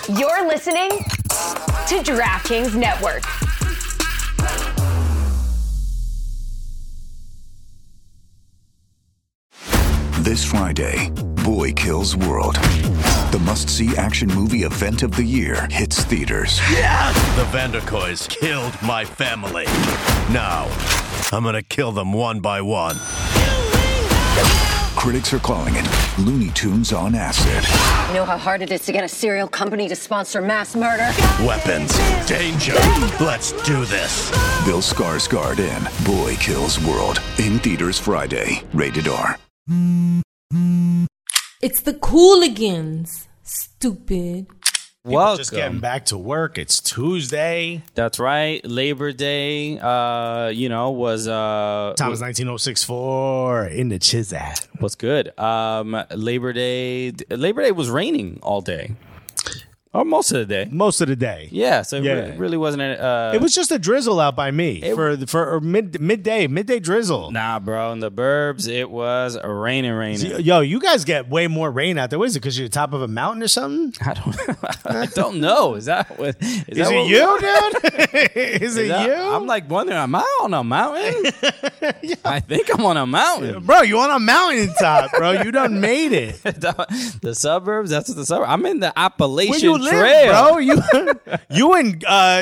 You're listening to DraftKings Network. This Friday, Boy Kills World. The must-see action movie event of the year hits theaters. Yes! The Vanderkoys killed my family. Now, I'm gonna kill them one by one. Critics are calling it Looney Tunes on acid. You know how hard it is to get a cereal company to sponsor mass murder? Weapons, danger. Let's do this. Bill Skarsgård in Boy Kills World. In theaters Friday. Rated R. It's the Cooligans, stupid. Welcome. Just getting back to work. It's Tuesday. That's right. Labor Day, was... Time is 19064 in the Chizat. What's good? Labor Day was raining all day. Or most of the day. Most of the day. Yeah, so it really wasn't... it was just a drizzle out by me for midday drizzle. Nah, bro. In the burbs, it was raining. Yo, you guys get way more rain out there. What is it, because you're top of a mountain or something? I don't know. Is that what... Is it you, dude? Is it you? I'm like wondering, am I on a mountain? Yeah. I think I'm on a mountain. Bro, you on a mountaintop, bro. You done made it. The suburbs, that's what the suburbs... I'm in the Appalachian Trail. Bro, you in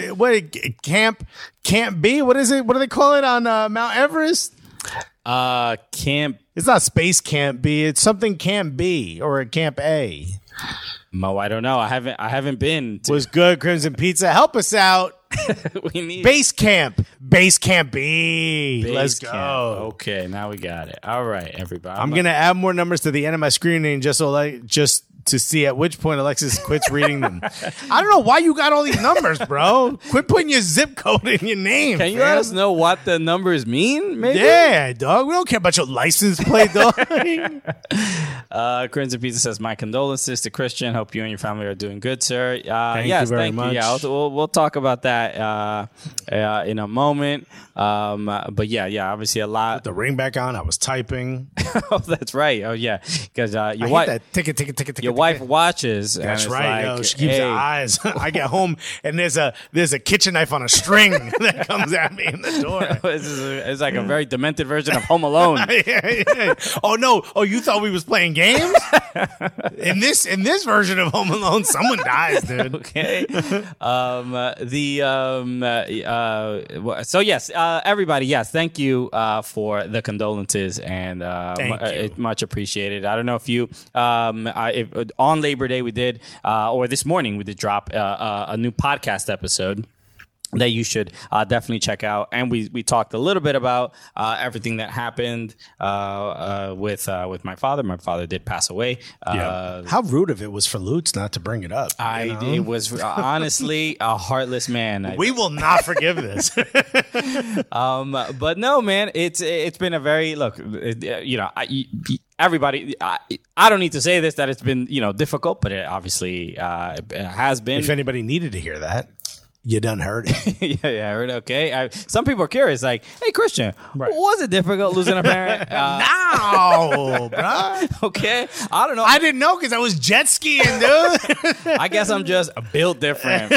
Camp B? What is it? What do they call it on Mount Everest? Camp. It's not Space Camp B. It's something Camp B or Camp A. Mo, I don't know. I haven't been. Was good. Crimson Pizza, help us out. We need Base Camp B. Let's go. Okay, now we got it. All right, everybody. I'm gonna add more numbers to the end of my screen just to see at which point Alexis quits reading them. I don't know why you got all these numbers, bro. Quit putting your zip code in your name. Can you let us know what the numbers mean, maybe? Yeah, dog. We don't care about your license plate, dog. Crimson Pizza says, my condolences to Christian. Hope you and your family are doing good, sir. Thank you very much. Yeah, we'll talk about that in a moment. But yeah, obviously a lot. Put the ring back on. I was typing. Oh, that's right. Oh, yeah. Because your wife watches. That's right. Like, she keeps her eyes. I get home and there's a kitchen knife on a string that comes at me in the door. It's like a very demented version of Home Alone. Yeah. Oh no! Oh, you thought we was playing games? In this version of Home Alone, someone dies, dude. Okay. So yes, everybody. Yes, thank you for the condolences and much appreciated. I don't know if you on Labor Day we did, or this morning we did drop a new podcast episode that you should definitely check out. And we talked a little bit about everything that happened with my father. My father did pass away. How rude of it was for Lutz not to bring it up. It was honestly a heartless man. We will not forgive this. But no, man, it's been a very everybody, I don't need to say this, that it's been, difficult, but it obviously it has been. If anybody needed to hear that, you done heard it. Yeah, I heard it. Okay. Some people are curious, like, hey, Christian, was it difficult losing a parent? No, bro. Okay. I don't know. I didn't know because I was jet skiing, dude. I guess I'm just built different.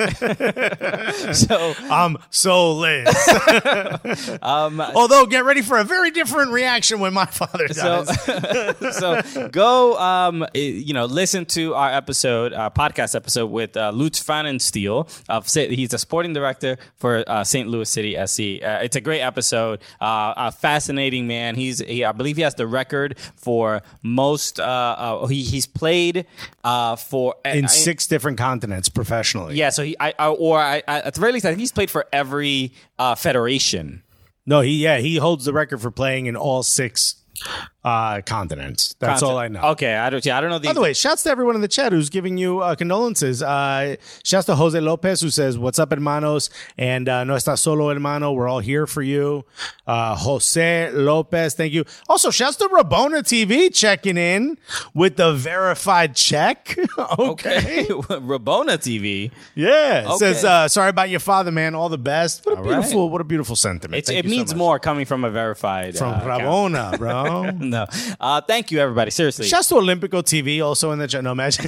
So I'm soulless. Although, get ready for a very different reaction when my father dies. So go, listen to our podcast episode with Lutz Pfannenstiel of he's a sporting director for St. Louis City SC. It's a great episode. A fascinating man. I believe he has the record for most. He's played for in 6 different continents professionally. Yeah. So at the very least, I think he's played for every federation. No, he holds the record for playing in all 6 continents. That's all I know. Okay, I don't know. By the way, shouts to everyone in the chat who's giving you condolences. Shouts to Jose Lopez, who says, "What's up, hermanos?" And no estás solo, hermano. We're all here for you. Jose Lopez, thank you. Also, shouts to Rabona TV checking in with the verified check. Okay. Rabona TV. Yeah. Okay. Says, sorry about your father, man. All the best. What a beautiful sentiment. It means so more coming from a verified from Rabona, bro. No. Thank you, everybody. Seriously. Shouts to Olympico TV also in the chat. No, imagine.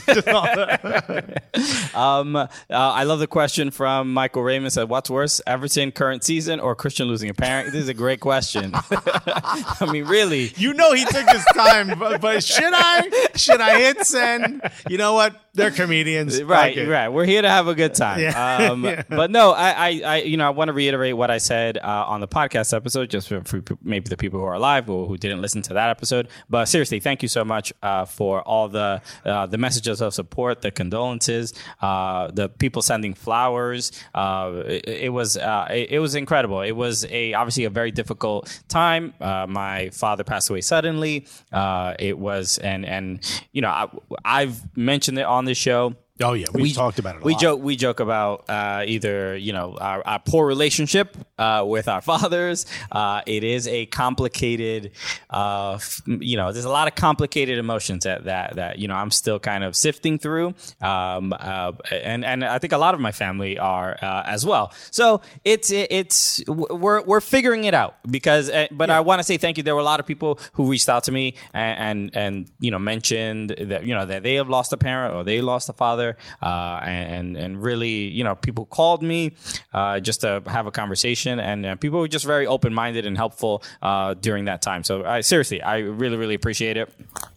I love the question from Michael Raymond. Said, "What's worse, Everton current season or Christian losing a parent?" This is a great question. I mean, really. You know he took his time, but should I hit send? You know what? They're comedians. Right. We're here to have a good time. Yeah. But no, I want to reiterate what I said on the podcast episode, just for maybe the people who are alive or who didn't listen to that episode. But seriously, thank you so much for all the messages of support, the condolences, the people sending flowers. It was incredible. It was obviously a very difficult time. My father passed away suddenly. It was, and I've mentioned it on this show. Oh yeah, we talked about it a lot. We joke about either our poor relationship with our fathers. It is a complicated, there's a lot of complicated emotions that I'm still kind of sifting through, and I think a lot of my family are as well. So we're figuring it out because, but I want to say thank you. There were a lot of people who reached out to me and mentioned that that they have lost a parent or they lost a father. And really, people called me just to have a conversation, and people were just very open-minded and helpful during that time. So I really, really appreciate it.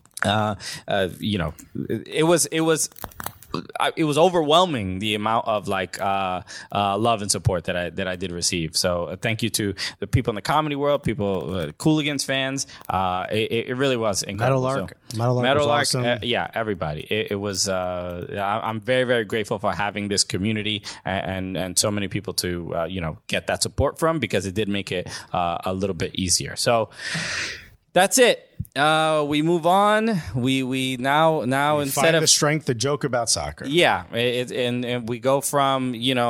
It was overwhelming, the amount of love and support that I did receive. So thank you to the people in the comedy world, people, Cooligans fans. It really was incredible. Meadowlark was awesome. Everybody. It was. I'm very, very grateful for having this community and so many people to get that support from, because it did make it a little bit easier. So that's it. We move on. We now instead find of the strength to joke about soccer. Yeah, and we go from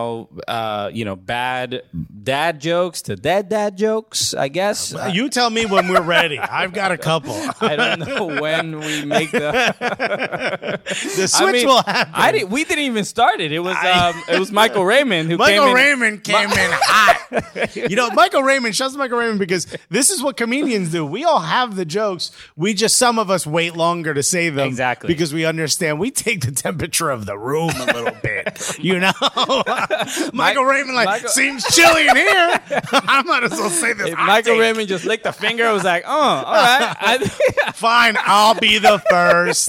bad dad jokes to dead dad jokes, I guess. You tell me when we're ready. I've got a couple. I don't know when we make the switch will happen. We didn't even start it. It was Michael Raymond who Raymond came in hot. Michael Raymond. Shouts to Michael Raymond, because this is what comedians do. We all have the jokes. Some of us wait longer to say them. Exactly. Because we understand we take the temperature of the room a little bit. Michael Raymond seems chilly in here. I might as well say this. Michael Raymond just licked a finger. I was like, all right. Fine, I'll be the first.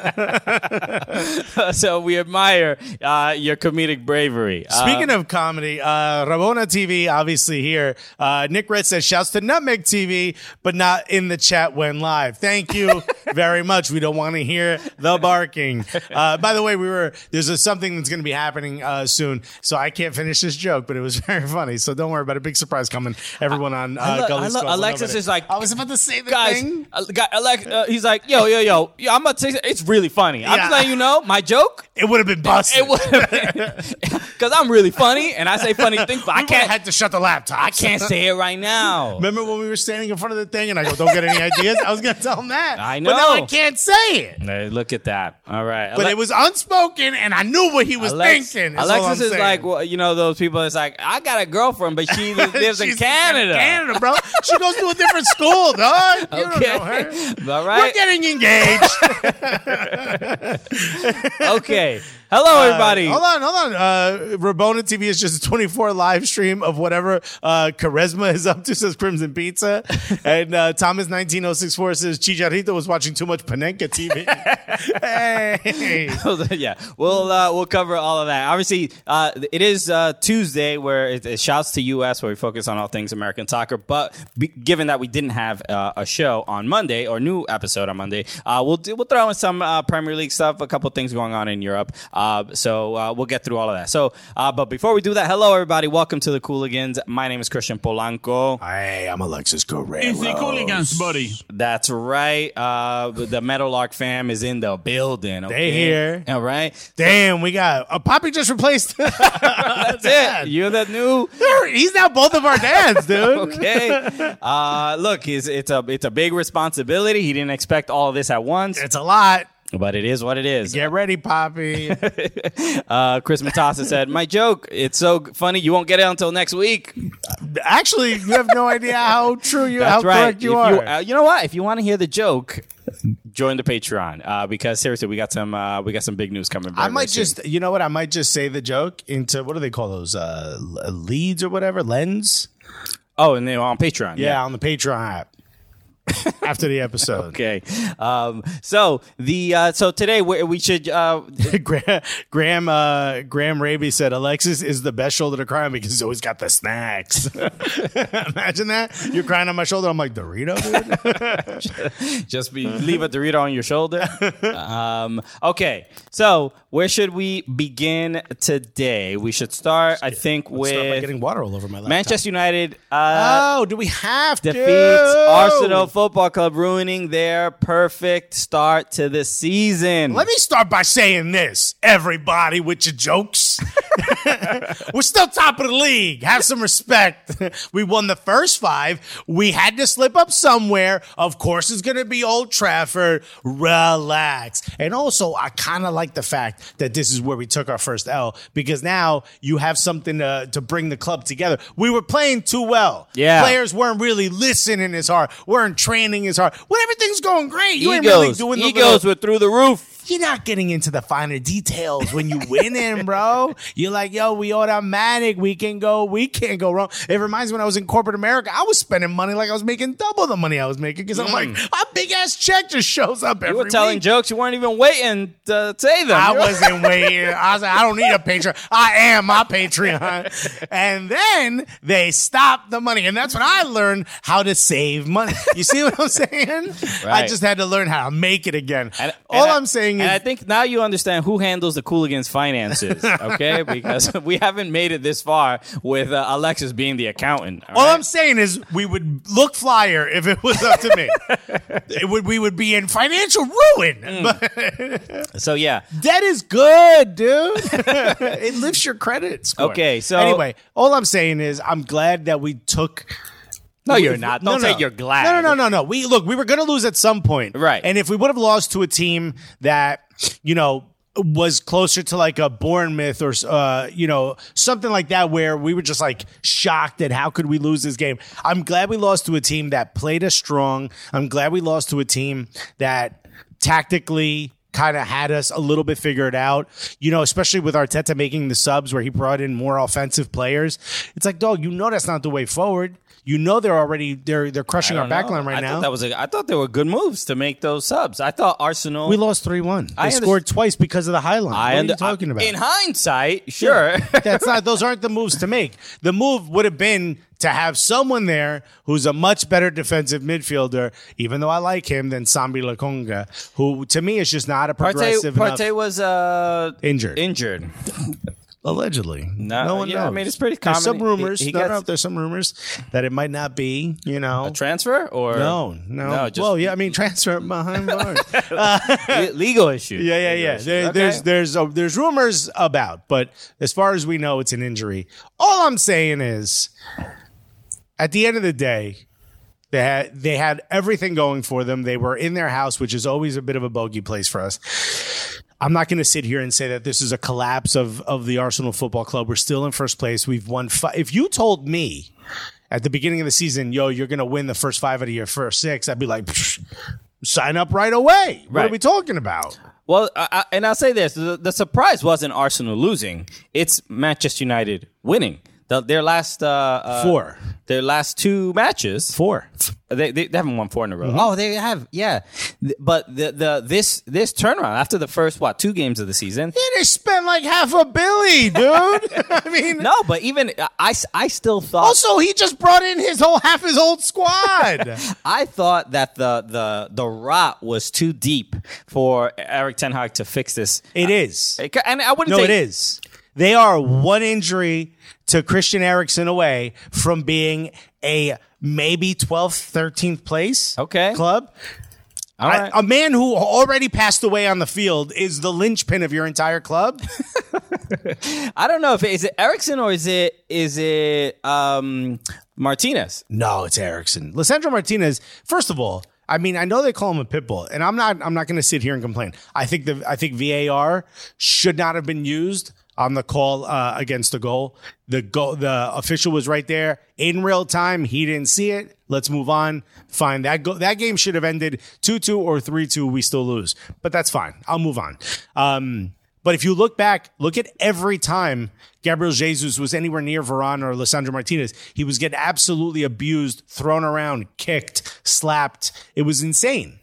So we admire your comedic bravery. Speaking of comedy, Rabona TV, obviously here. Nick Red says, shouts to Nutmeg TV, but not in the chat when live. Thank you very much. We don't want to hear the barking. By the way, there's something that's going to be happening soon, so I can't finish this joke, but it was very funny. So don't worry about a big surprise coming. Everyone on Gully Squad. Alexis is like, I was about to say the thing. He's like, yo, I'm about to say it's really funny. I'm just letting you know, my joke, it would have been busted. It would have been, because I'm really funny and I say funny things, but I can't. Had to shut the laptop. I can't say it right now. Remember when we were standing in front of the thing and I go, don't get any ideas? I was going to tell him that. I know. But now I can't say it. Hey, look at that. All right. But it was unspoken and I knew what he was thinking. Alexis is like, those people. It's like, I got a girlfriend, but she lives in Canada. Canada, bro. She goes to a different school, dog. You don't know her. All right. We're getting engaged. Okay. Hello, everybody. Hold on. Rabona TV is just a 24 live stream of whatever Charisma is up to, says Crimson Pizza. And Thomas 19064 says Chicharito was watching too much Panenka TV. Hey. Yeah, we'll cover all of that. Obviously, it is Tuesday, where it shouts to US, where we focus on all things American soccer. But given that we didn't have a show on Monday, or new episode on Monday, we'll throw in some Premier League stuff, a couple things going on in Europe. So we'll get through all of that. So, but before we do that, hello, everybody. Welcome to the Cooligans. My name is Christian Polanco. Hey, I'm Alexis Guerrero. It's the Cooligans, buddy. That's right. The Meadowlark fam is in the building. Okay? They here. All right. Damn, we got Poppy just replaced. That's it. You're the new. He's now both of our dads, dude. Okay. Look, it's a big responsibility. He didn't expect all of this at once. It's a lot. But it is what it is. Get ready, Poppy. Chris Matassa said, my joke, it's so funny, you won't get it until next week. Actually, you have no idea how true you That's how right. correct you are. You know what? If you want to hear the joke, join the Patreon because seriously, we got some big news coming. I might just, you know what? I might just say the joke into what do they call those leads or whatever lens? Oh, and then on Patreon. Yeah, on the Patreon app. After the episode. Okay. So today we should Graham Raby said Alexis is the best shoulder to cry on because he's always got the snacks. Imagine that. You're crying on my shoulder. I'm like, Dorito, dude. Leave a Dorito on your shoulder. Okay. So where should we begin today? We should start, I think, with by getting water all over my laptop. Manchester United. Do we have to? Defeats Arsenal Football Club, ruining their perfect start to the season. Let me start by saying this, everybody, with your jokes. We're still top of the league. Have some respect. We won the first 5. We had to slip up somewhere. Of course, it's going to be Old Trafford. Relax. And also, I kind of like the fact that this is where we took our first L because now you have something to bring the club together. We were playing too well. Yeah. Players weren't really listening as hard. Weren't training as hard. When everything's going great, you ain't really doing the egos were through the roof. You're not getting into the finer details when you winning, bro. You're like, yo, we automatic. We can't go wrong. It reminds me when I was in corporate America, I was spending money like I was making double the money I was making because I'm like, a big ass check just shows up every week. You were telling jokes. You weren't even waiting to say them. I wasn't waiting. I was like, I don't need a Patreon. I am my Patreon. And then they stopped the money. And that's when I learned how to save money. You see what I'm saying? Right. I just had to learn how to make it again. I'm saying and I think now you understand who handles the Cooligans' finances, okay? Because we haven't made it this far with Alexis being the accountant. All I'm saying is we would look flyer if it was up to me. We would be in financial ruin. So, yeah. Debt is good, dude. It lifts your credit score. Okay, so... Anyway, all I'm saying is I'm glad that we took... No, you're not. Don't say you're glad. No. We were going to lose at some point. Right. And if we would have lost to a team that, was closer to like a Bournemouth or, something like that where we were just like shocked at how could we lose this game. I'm glad we lost to a team that played us strong. I'm glad we lost to a team that tactically kind of had us a little bit figured out, especially with Arteta making the subs where he brought in more offensive players. It's like, dog, that's not the way forward. They're crushing our backline right now. I thought they were good moves to make those subs. I thought Arsenal. We lost 3-1. They scored twice because of the high line. What are you talking about? In hindsight, sure. Those aren't the moves to make. The move would have been to have someone there who's a much better defensive midfielder, even though I like him, than Sambi Lokonga, who to me is just not a progressive enough. Partey was injured. Allegedly. No one knows. I mean, it's pretty common. There's some rumors. There's some rumors that it might not be, A transfer or? No. Transfer behind bars. Legal issue. Yeah. There's rumors about, but as far as we know, it's an injury. All I'm saying is, at the end of the day, they had everything going for them. They were in their house, which is always a bit of a bogey place for us. I'm not going to sit here and say that this is a collapse of the Arsenal Football Club. We're still in first place. We've won 5. If you told me at the beginning of the season, you're going to win the first 5 out of your first 6, I'd be like, sign up right away. Right. What are we talking about? Well, and I'll say this. The surprise wasn't Arsenal losing. It's Manchester United winning. Their last 4. Their last 2 matches. 4. They haven't won 4 in a row. Mm-hmm. Oh, they have, yeah. But this turnaround after the first 2 games of the season. Yeah, they spent like $500 million, dude. I mean, no, but even I still thought. Also, he just brought in half his old squad. I thought that the rot was too deep for Erik ten Hag to fix this. It is, and I wouldn't. No, it is. They are one injury to Christian Eriksen away from being a maybe 12th, 13th place club. All right. A man who already passed away on the field is the linchpin of your entire club. I don't know if is it Eriksen or is it Martinez? No, it's Eriksen. Lisandro Martinez. First of all, I mean, I know they call him a pit bull, and I'm not going to sit here and complain. I think VAR should not have been used on the call against the goal. The official was right there in real time. He didn't see it. Let's move on. Fine. That game should have ended 2-2 or 3-2. We still lose, but that's fine. I'll move on. But if you look back, look at every time Gabriel Jesus was anywhere near Varane or Lisandro Martinez, he was getting absolutely abused, thrown around, kicked, slapped. It was insane.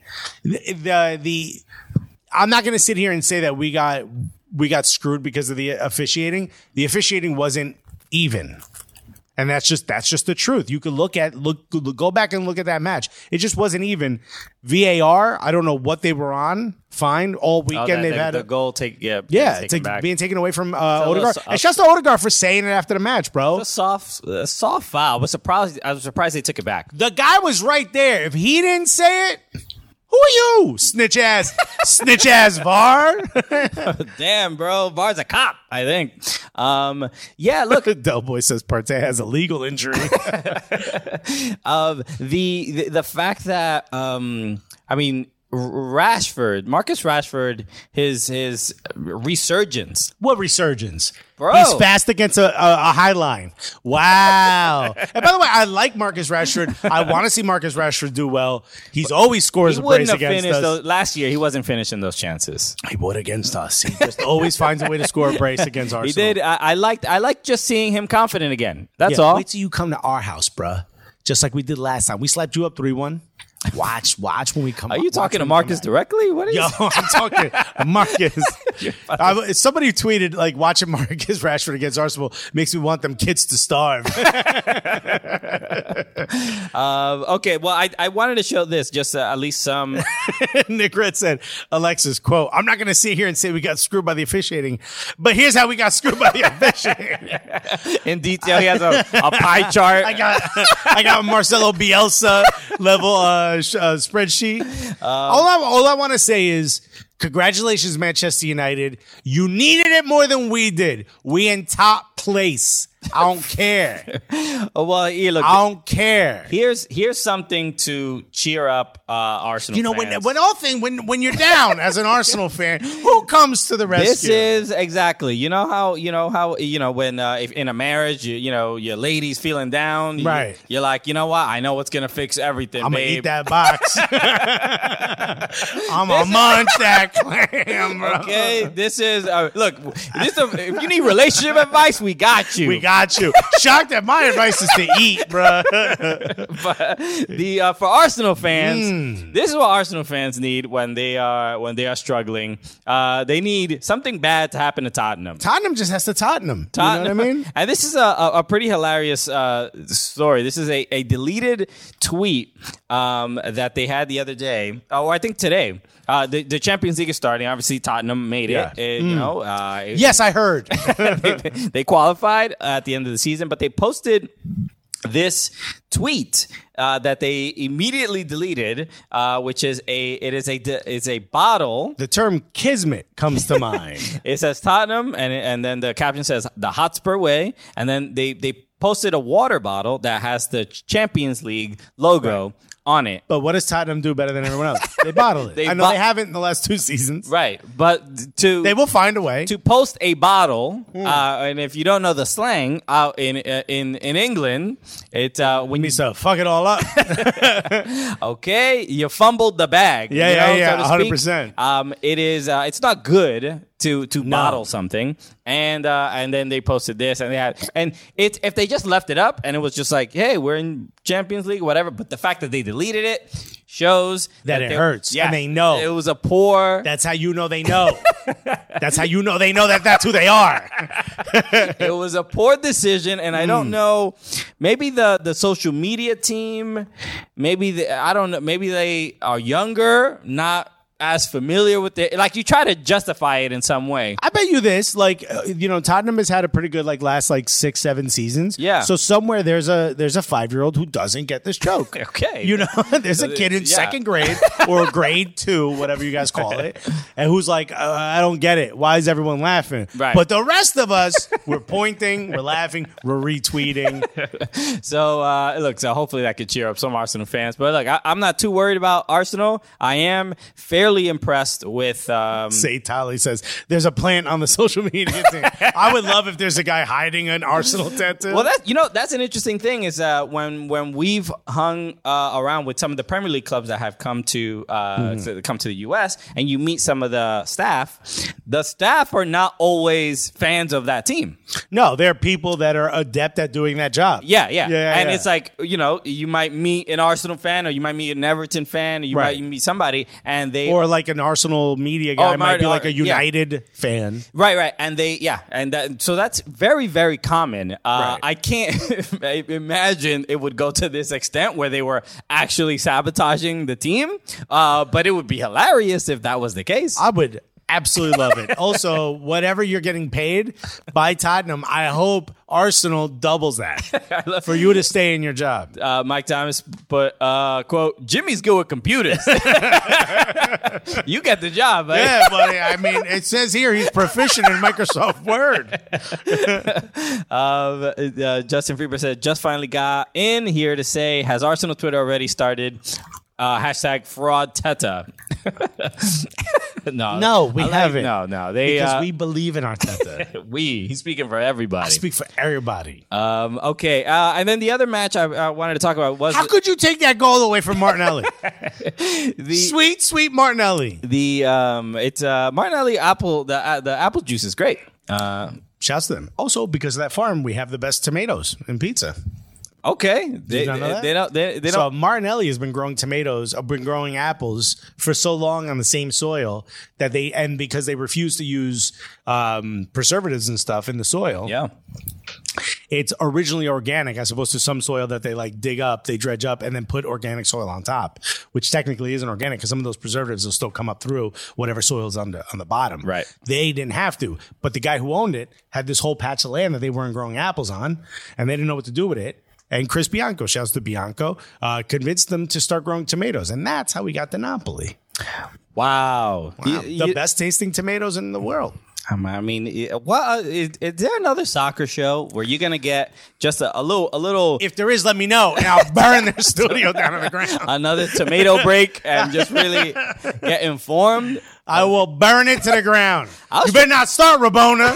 I'm not going to sit here and say that we got screwed because of the officiating. The officiating wasn't even. And that's just the truth. You could go back and look at that match. It just wasn't even. VAR, I don't know what they were on. Fine, all weekend they've had the goal being taken away from Odegaard. It's just Odegaard for saying it after the match, bro. A soft foul. I was surprised they took it back. The guy was right there. If he didn't say it, who are you, snitch ass VAR? Damn, bro, VAR's a cop, I think. Yeah, look, Del Boy says Partey has a legal injury. The fact that Marcus Rashford, his resurgence. What resurgence? Bro. He's fast against a high line. Wow. And by the way, I like Marcus Rashford. I want to see Marcus Rashford do well. He's always scores a brace against us. Last year, he wasn't finishing those chances. He would against us. He just always finds a way to score a brace against Arsenal. He did. I liked just seeing him confident again. That's all. Wait till you come to our house, bruh. Just like we did last time. We slapped you up 3-1. Watch when we come. Are you talking to Marcus directly? What are you? I'm talking Marcus. Somebody tweeted like watching Marcus Rashford against Arsenal makes me want them kids to starve. Okay, well, I wanted to show this just at least some. Nick Red said, Alexis, quote, "I'm not going to sit here and say we got screwed by the officiating, but here's how we got screwed by the officiating." In detail, he has a pie chart. I got Marcelo Bielsa level spreadsheet. All I want to say is congratulations, Manchester United. You needed it more than we did. We in top place. I don't care. Well, look, I don't care. Here's something to cheer up Arsenal. You know, fans. when you're down as an Arsenal fan, who comes to the rescue? This is exactly. You know how when if in a marriage, your lady's feeling down, right? You're like, you know what? I know what's gonna fix everything. I'm gonna babe. eat that box. I'm gonna munch that clam, bro. Okay, this is look. If you need relationship advice, we got you. We got you. Shocked that my advice is to eat, bro. But for Arsenal fans, this is what Arsenal fans need when they are struggling. They need something bad to happen to Tottenham. Tottenham just has to Tottenham. You know what I mean? And this is a pretty hilarious story. This is a deleted tweet that they had the other day, or I think today. The Champions League is starting. Obviously, Tottenham made it. Yes, I heard. They qualified at the end of the season, but they posted this tweet that they immediately deleted, which is a bottle. The term kismet comes to mind. It says Tottenham, and then the caption says the Hotspur way, and then they posted a water bottle that has the Champions League logo on it. But what does Tottenham do better than everyone else? They bottle it. I know they haven't in the last 2 seasons. Right. But they will find a way to post a bottle. And if you don't know the slang out in England, it when means to fuck it all up. Okay, you fumbled the bag. Yeah, 100%. It is. It's not good to bottle something, and then they posted this, and if they just left it up and it was just like, hey, we're in Champions League, whatever, but the fact that they deleted it shows that it hurts, and they know it was a poor. That's how you know they know. That's how you know they know that's who they are. It was a poor decision, and I don't know. Maybe the social media team, I don't know. Maybe they are younger, not as familiar with it. Like, you try to justify it in some way. I bet you this, like, Tottenham has had a pretty good, like, last, like, 6-7 seasons. Yeah. So somewhere there's a 5-year-old who doesn't get this joke. Okay. There's a kid in second grade or grade 2, whatever you guys call it, and who's like, I don't get it. Why is everyone laughing? Right. But the rest of us, we're pointing, we're laughing, we're retweeting. So, look, so hopefully that could cheer up some Arsenal fans. But look, I'm not too worried about Arsenal. I am fairly impressed with... Say Tali says, there's a plant on the social media thing. I would love if there's a guy hiding an Arsenal tattoo. Well, that's an interesting thing is when we've hung around with some of the Premier League clubs that have come to the U.S. and you meet some of the staff are not always fans of that team. No, they're people that are adept at doing that job. Yeah. And it's like, you might meet an Arsenal fan or you might meet an Everton fan or you might meet somebody and they... Or like an Arsenal media guy might be like a United fan. Right. And so that's very, very common. I can't imagine it would go to this extent where they were actually sabotaging the team. But it would be hilarious if that was the case. I would absolutely love it. Also, whatever you're getting paid by Tottenham, I hope Arsenal doubles that for you to stay in your job. Mike Thomas put, quote, Jimmy's good with computers. You get the job, buddy. Yeah, buddy. I mean, it says here he's proficient in Microsoft Word. Justin Freeber said, just finally got in here to say, has Arsenal Twitter already started? Hashtag fraud Teta. No, we haven't. No. Because we believe in Arteta. He's speaking for everybody. I speak for everybody. Okay. And then the other match I wanted to talk about was... How could you take that goal away from Martinelli? Sweet Martinelli. It's Martinelli apple. The apple juice is great. Shouts to them. Also, because of that farm, we have the best tomatoes and pizza. Okay. They don't. So Martinelli has been growing growing apples for so long on the same soil that because they refuse to use preservatives and stuff in the soil. Yeah. It's originally organic as opposed to some soil that they like dig up, they dredge up, and then put organic soil on top, which technically isn't organic because some of those preservatives will still come up through whatever soil is on the bottom. Right. They didn't have to, but the guy who owned it had this whole patch of land that they weren't growing apples on, and they didn't know what to do with it. And Chris Bianco, shouts to Bianco, convinced them to start growing tomatoes, and that's how we got the Napoli. Wow. The best tasting tomatoes in the world. I mean, is there another soccer show where you're gonna get just a little? If there is, let me know, and I'll burn their studio down on the ground. Another tomato break, and just really get informed. I will burn it to the ground. You better not start, Rabona.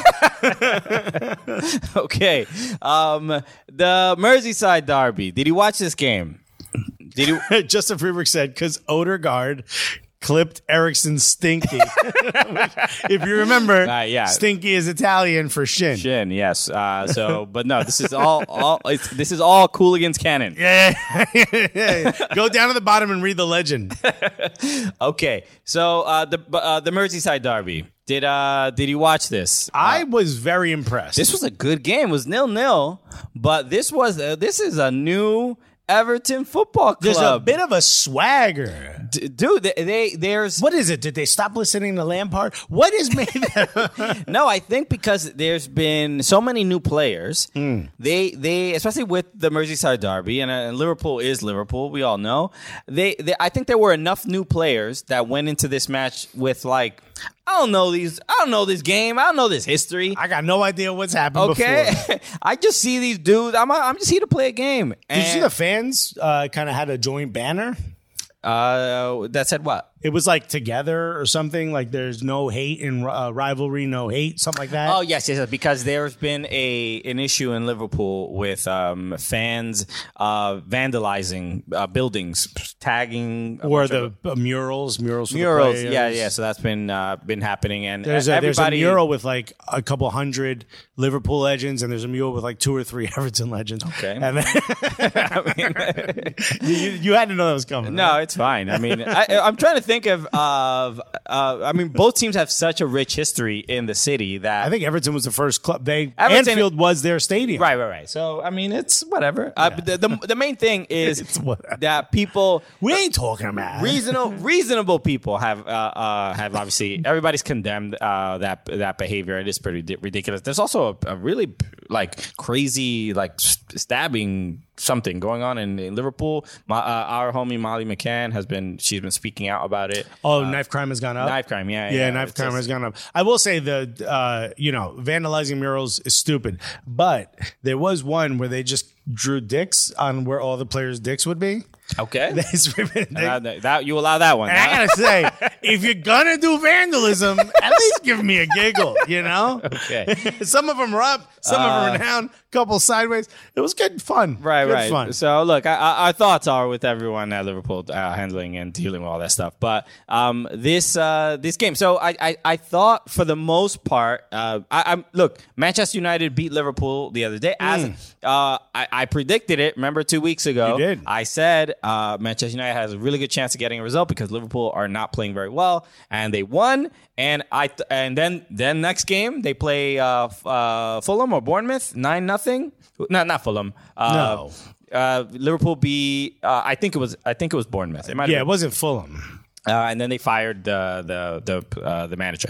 Okay, the Merseyside derby. Did you watch this game? Did you? Justin Freeberg said because Odegaard clipped Eriksen Stinky. If you remember, Stinky is Italian for shin. Shin, yes. But no, this is all this is all Cooligans canon. Yeah. Go down to the bottom and read the legend. Okay, so the Merseyside derby. Did you watch this? I was very impressed. This was a good game. It was 0-0, but this is a new Everton Football Club. There's a bit of a swagger. Dude, there's... What is it? Did they stop listening to Lampard? What is made that? No, I think because there's been so many new players. They especially with the Merseyside derby, and Liverpool is Liverpool, we all know. I think there were enough new players that went into this match with like, I don't know this game. I don't know this history. I got no idea what's happened before. I just see these dudes. I'm just here to play a game. Did you see the fans kind of had a joint banner? That said what? It was like together or something. Like there's no hate in rivalry, no hate, something like that. Oh yes, because there's been an issue in Liverpool with fans vandalizing buildings, tagging or the murals. Yeah. So that's been happening, and there's a mural with like a couple hundred Liverpool legends, and there's a mural with like 2 or 3 Everton legends. Okay, and then, you had to know that was coming. No, right? It's fine. I mean, I'm trying to think of. I mean, both teams have such a rich history in the city that I think Everton was the first club. Anfield was their stadium. Right. So I mean, it's whatever. The main thing is that people we ain't talking about reasonable people have obviously everybody's condemned that behavior. It is pretty ridiculous. There's also a really crazy stabbing something going on in Liverpool. Our homie Molly McCann she's been speaking out about it. Oh, knife crime has gone up. Knife crime, knife crime has gone up. I will say vandalizing murals is stupid, but there was one where they just drew dicks on where all the players' dicks would be. Okay, that you allow that one. And I gotta say, if you're gonna do vandalism, at least give me a giggle. Okay. Some of them were up, some of them were down, couple sideways. It was good fun. Right. Fun. So look, our thoughts are with everyone at Liverpool handling and dealing with all that stuff. But this game. So I thought for the most part, look, Manchester United beat Liverpool the other day. As I predicted it. Remember 2 weeks ago, you did. I said Manchester United has a really good chance of getting a result because Liverpool are not playing very well, and they won. And then next game they play Fulham or Bournemouth 9-0. Not Fulham. No. Liverpool beat. I think it was Bournemouth. It wasn't Fulham. And then they fired the manager.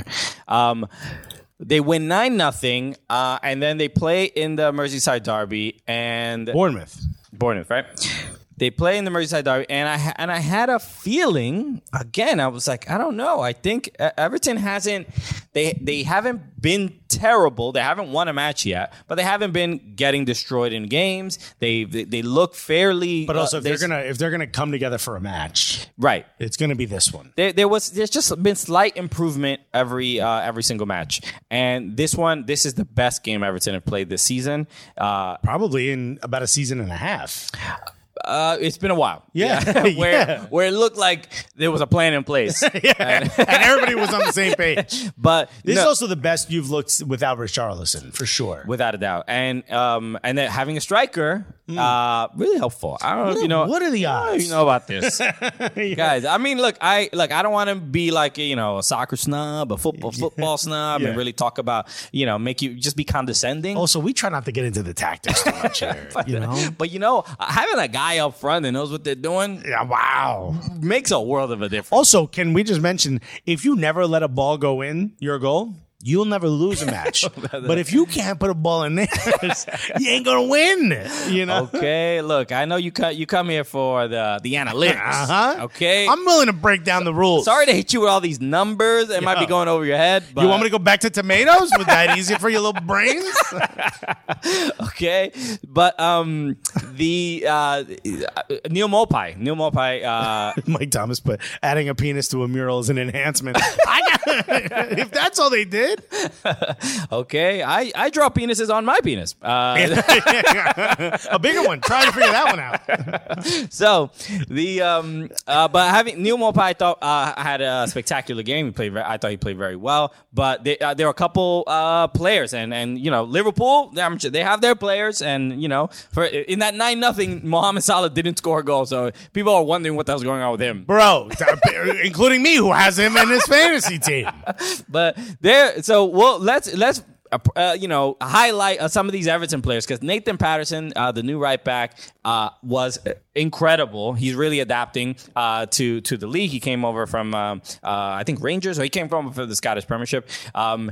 They win 9-0, and then they play in the Merseyside derby and Bournemouth, right? They play in the Merseyside derby, and I had a feeling again. I was like, I don't know. I think Everton hasn't. They haven't been terrible. They haven't won a match yet, but they haven't been getting destroyed in games. They look fairly. But also, if they're gonna come together for a match, right? It's gonna be this one. There's just been slight improvement every single match, and this is the best game Everton have played this season. Probably in about a season and a half. It's been a while. Yeah. Where it looked like there was a plan in place. and everybody was on the same page. But this is also the best you've looked without Richarlison, for sure. Without a doubt. And then having a striker, really helpful. I don't know if you know. What are the odds? You know about this. Guys, I mean, look, I don't want to be like, a soccer snob, a football snob, and really talk about, make you just be condescending. Also, we try not to get into the tactics too much here, But having a guy up front that knows what they're doing, makes a world of a difference. Also, can we just mention, if you never let a ball go in your goal, you'll never lose a match. But if you can't put a ball in there, you ain't gonna win. Okay, look, I know you come here for the analytics. Okay, I'm willing to break down the rules. Sorry to hit you with all these numbers. It might be going over your head. But you want me to go back to tomatoes? Was that easy for your little brains? Okay, but the Neil Maupay, Mike Thomas put adding a penis to a mural is an enhancement. If that's all they did. Okay, I draw penises on my penis. A bigger one. Try to figure that one out. So but having Neil Maupay, I had a spectacular game. I thought he played very well. But there were a couple players, and Liverpool, they have their players, and in that 9-0, Mohamed Salah didn't score a goal. So people are wondering what the hell's going on with him, bro. Including me, who has him in his fantasy team. But let's highlight some of these Everton players, because Nathan Patterson, the new right back, was incredible. He's really adapting to the league. He came over from I think Rangers, or he came from the Scottish Premiership. Amadou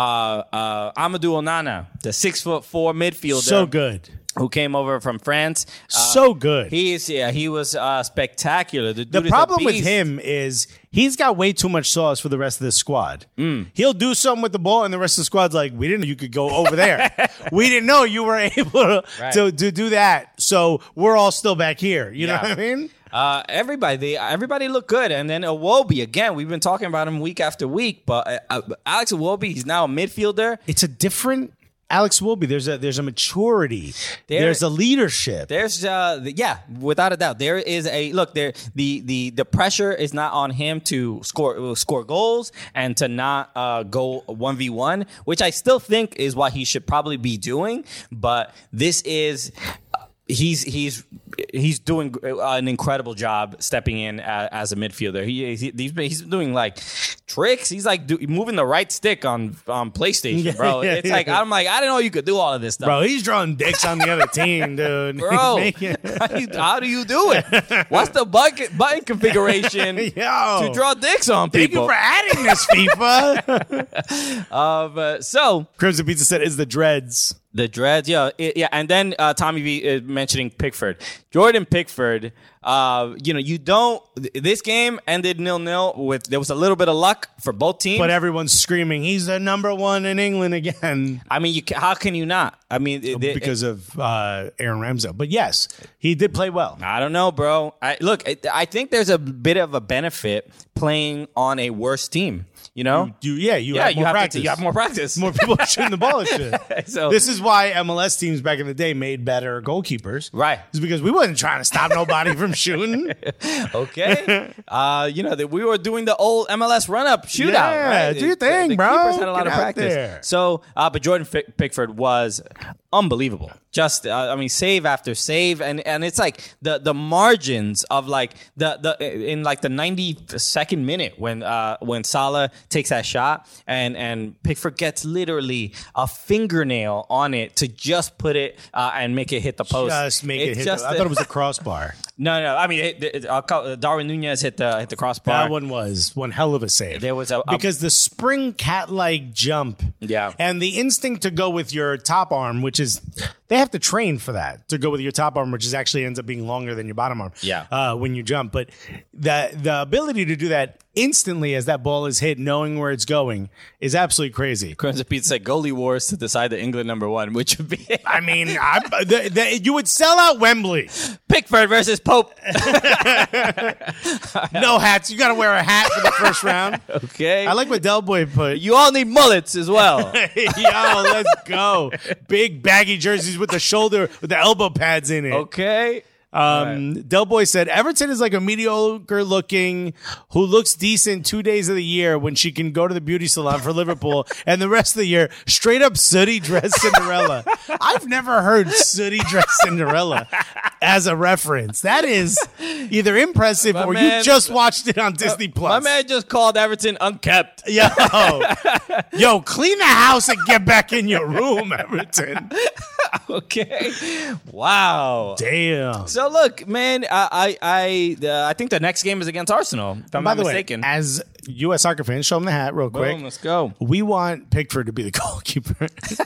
Onana, the 6'4" midfielder, so good, who came over from France. So good. He was spectacular. The problem with him is he's got way too much sauce for the rest of the squad. He'll do something with the ball, and the rest of the squad's like, we didn't know you could go over there. We didn't know you were able to do that. So we're all still back here. You know what I mean? Everybody looked good. And then Iwobi, again, we've been talking about him week after week, but Alex Iwobi, he's now a midfielder. It's a different Alex Iwobi. There's a maturity. There's a leadership. There's without a doubt. There is the pressure is not on him to score goals and to not go 1v1, which I still think is what he should probably be doing. But this is he's he's doing an incredible job stepping in as a midfielder. He's doing like tricks. He's like moving the right stick on PlayStation, bro. It's like I'm like, I didn't know you could do all of this stuff, bro. He's drawing dicks on the other team, dude. Bro, how do you do it? What's the button configuration to draw dicks on people? Thank you for adding this, FIFA. So Crimson Pizza said, "Is the dreads." The dreads, yeah. And then Tommy V mentioning Pickford. Jordan Pickford, this game ended 0-0 there was a little bit of luck for both teams. But everyone's screaming, he's the number one in England again. I mean, how can you not? I mean, because of Aaron Ramsdale. But yes, he did play well. I don't know, bro. I think there's a bit of a benefit playing on a worse team. You know? You have more practice. You have more practice. More people are shooting the ball and shit. So this is why MLS teams back in the day made better goalkeepers. Right. It's because we wasn't trying to stop nobody from shooting. Okay. We were doing the old MLS run-up shootout. Yeah, right? do your thing, bro. The keepers had a lot of Get out practice. there. So, but Jordan Pickford was unbelievable. Just, save after save, and it's like the margins of like in like the 92nd minute when Salah takes that shot and Pickford gets literally a fingernail on it to just put it and make it hit the post. Just make it hit. I thought it was a crossbar. No. I mean, Darwin Nunez hit the crossbar. That one was one hell of a save. There was because the spring cat-like jump, and the instinct to go with your top arm, which is they have to train for that, to go with your top arm, which is actually ends up being longer than your bottom arm. When you jump, but the ability to do that instantly as that ball is hit, knowing where it's going, is absolutely crazy. Crimson Pete said goalie wars to decide the England #1, which would be. I mean, you would sell out Wembley. Pickford versus Pope. No hats. You got to wear a hat for the first round. Okay. I like what Del Boy put. You all need mullets as well. Yo, let's go. Big baggy jerseys with the elbow pads in it. Okay. Del Boy said Everton is like a mediocre looking who looks decent 2 days of the year when she can go to the beauty salon for Liverpool, and the rest of the year straight up sooty dress Cinderella. I've never heard sooty dress Cinderella as a reference. That is either impressive or you just watched it on Disney Plus. My man just called Everton unkept. Yo, clean the house and get back in your room, Everton. Okay. Wow. Damn. So look, man, I think the next game is against Arsenal, if I'm not mistaken. As U.S. soccer fans, show them the hat real quick. Boom, let's go. We want Pickford to be the goalkeeper.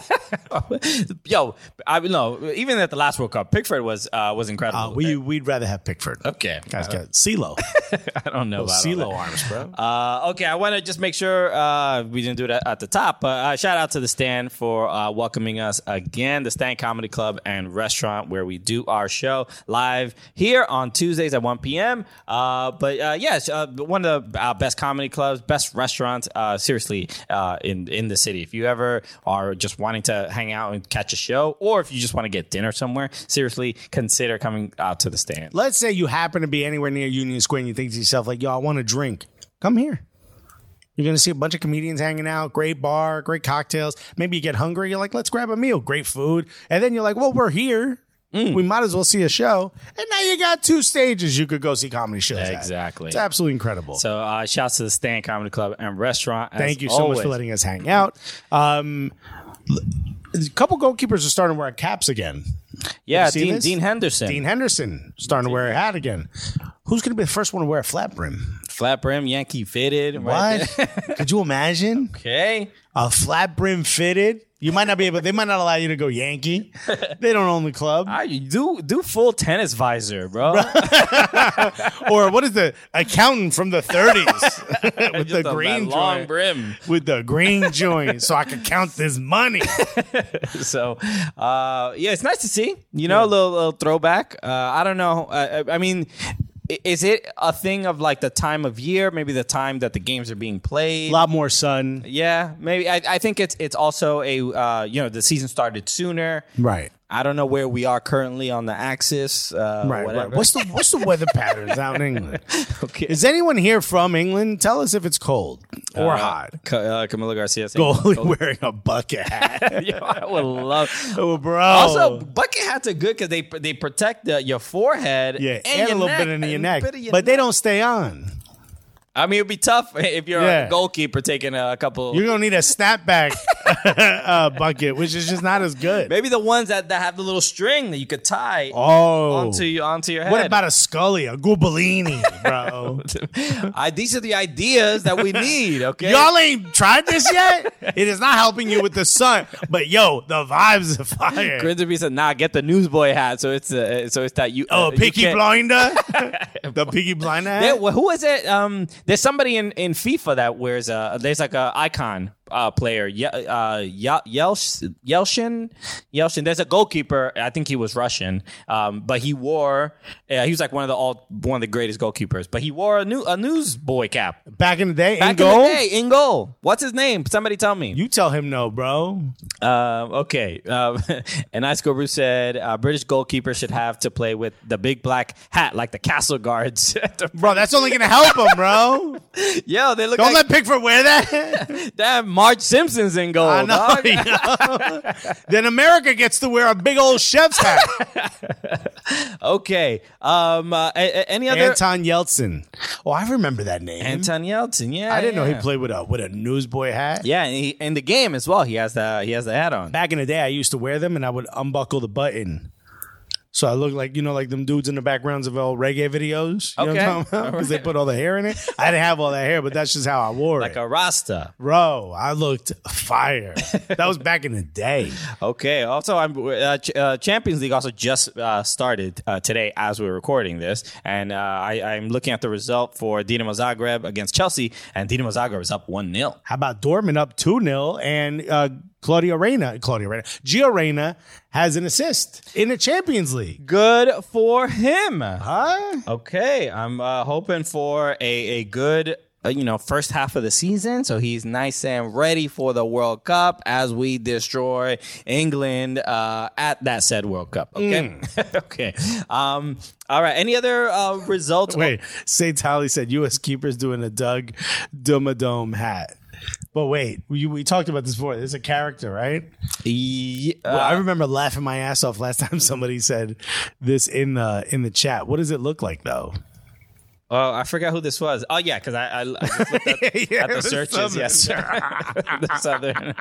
Yo, even at the last World Cup, Pickford was incredible. We'd rather have Pickford. Okay. Guys got CeeLo. I don't know about CeeLo arms, bro. Okay, I want to just make sure we didn't do that at the top, but shout out to The Stand for welcoming us again. The Stand Comedy Club and Restaurant, where we do our show live here on Tuesdays at 1 p.m. Yes, one of the best comedy clubs, best restaurants, seriously, in the city. If you ever are just wanting to hang out and catch a show, or if you just want to get dinner somewhere, seriously, consider coming out to The Stand. Let's say you happen to be anywhere near Union Square and you think to yourself, like, yo, I want a drink. Come here. You're going to see a bunch of comedians hanging out, great bar, great cocktails. Maybe you get hungry. You're like, let's grab a meal, great food. And then you're like, well, we're here. We might as well see a show. And now you got 2 stages you could go see comedy shows at. Exactly. It's absolutely incredible. So shouts to The Stand Comedy Club and Restaurant. Thank you so much for letting us hang out. A couple goalkeepers are starting to wear caps again. Yeah, Dean Henderson. Dean Henderson starting to wear a hat again. Who's going to be the first one to wear a flat brim? Flat brim, Yankee fitted. What? Right. Could you imagine? Okay. A flat brim fitted? You might not be able. They might not allow you to go Yankee. They don't own the club. Do full tennis visor, bro. Or what is the accountant from the 30s with the green long joint, brim with the green joint, so I can count this money. So, it's nice to see. A little throwback. I don't know. I mean. Is it a thing of like the time of year, maybe the time that the games are being played? A lot more sun. Yeah, maybe. I think it's also the season started sooner. Right. I don't know where we are currently on the axis. Right. What's the weather patterns out in England? Okay. Is anyone here from England? Tell us if it's cold or hot. Camilo Garcia Goalie wearing a bucket hat. Yo, I would love. Oh, bro. Also, bucket hats are good because they protect your forehead. Yeah, and a your little neck, bit in your neck. bit of your But they neck. don't stay on. I mean, it'd be tough if you're Yeah. a goalkeeper taking a couple. You're going to need a snapback bucket, which is just not as good. Maybe the ones that have the little string that you could tie onto your head. What about a Scully, a Gubellini, bro? These are the ideas that we need, okay? Y'all ain't tried this yet? It is not helping you with the sun. But, yo, the vibes are fire. Grimsby said, "Nah, get the newsboy hat." So it's that you. Peaky Blinder? The Peaky Blinder hat? Who is it? There's somebody in FIFA that wears there's like a icon player, Yelchin. There's a goalkeeper. I think he was Russian, but he wore. He was like one of the greatest goalkeepers. But he wore a newsboy cap Back in the day, back in goal? in the day. In goal. What's his name? Somebody tell me. You tell him no, bro. Okay. And Ice Guru said British goalkeepers should have to play with the big black hat like the castle guards. Bro, that's only going to help him, bro. Yo, they look Don't like let Pickford wear that. that Marge Simpson's in goal. I know. Dog. Then America gets to wear a big old chef's hat. Okay. Any other? Anton Yeltsin. Oh, I remember that name. Anton Yeltsin. Yeah. I didn't know he played with a newsboy hat. Yeah, and in the game as well. He has the hat on. Back in the day, I used to wear them, and I would unbuckle the button. So I look like, like them dudes in the backgrounds of all reggae videos. You know what I'm talking about? Because they put all the hair in it. I didn't have all that hair, but that's just how I wore Like it. a Rasta. Bro, I looked fire. That was back in the day. Okay. Also, Champions League also just started today as we're recording this, and I'm looking at the result for Dinamo Zagreb against Chelsea, and Dinamo Zagreb is up 1-0. How about Dortmund up 2-0 and Gio Reyna has an assist in the Champions League. Good for him. Huh? Okay, I'm hoping for a good first half of the season, so he's nice and ready for the World Cup as we destroy England at that said World Cup. Okay, okay. All right. Any other results? Wait, Say Tally said U.S. keepers doing a Doug Dumadome hat. But wait, we talked about this before. There's a character, right? Yeah, Well, I remember laughing my ass off last time somebody said this in the chat. What does it look like, though? Oh, I forgot who this was. Oh, yeah, because I just looked at the searches. Yes, the Southern.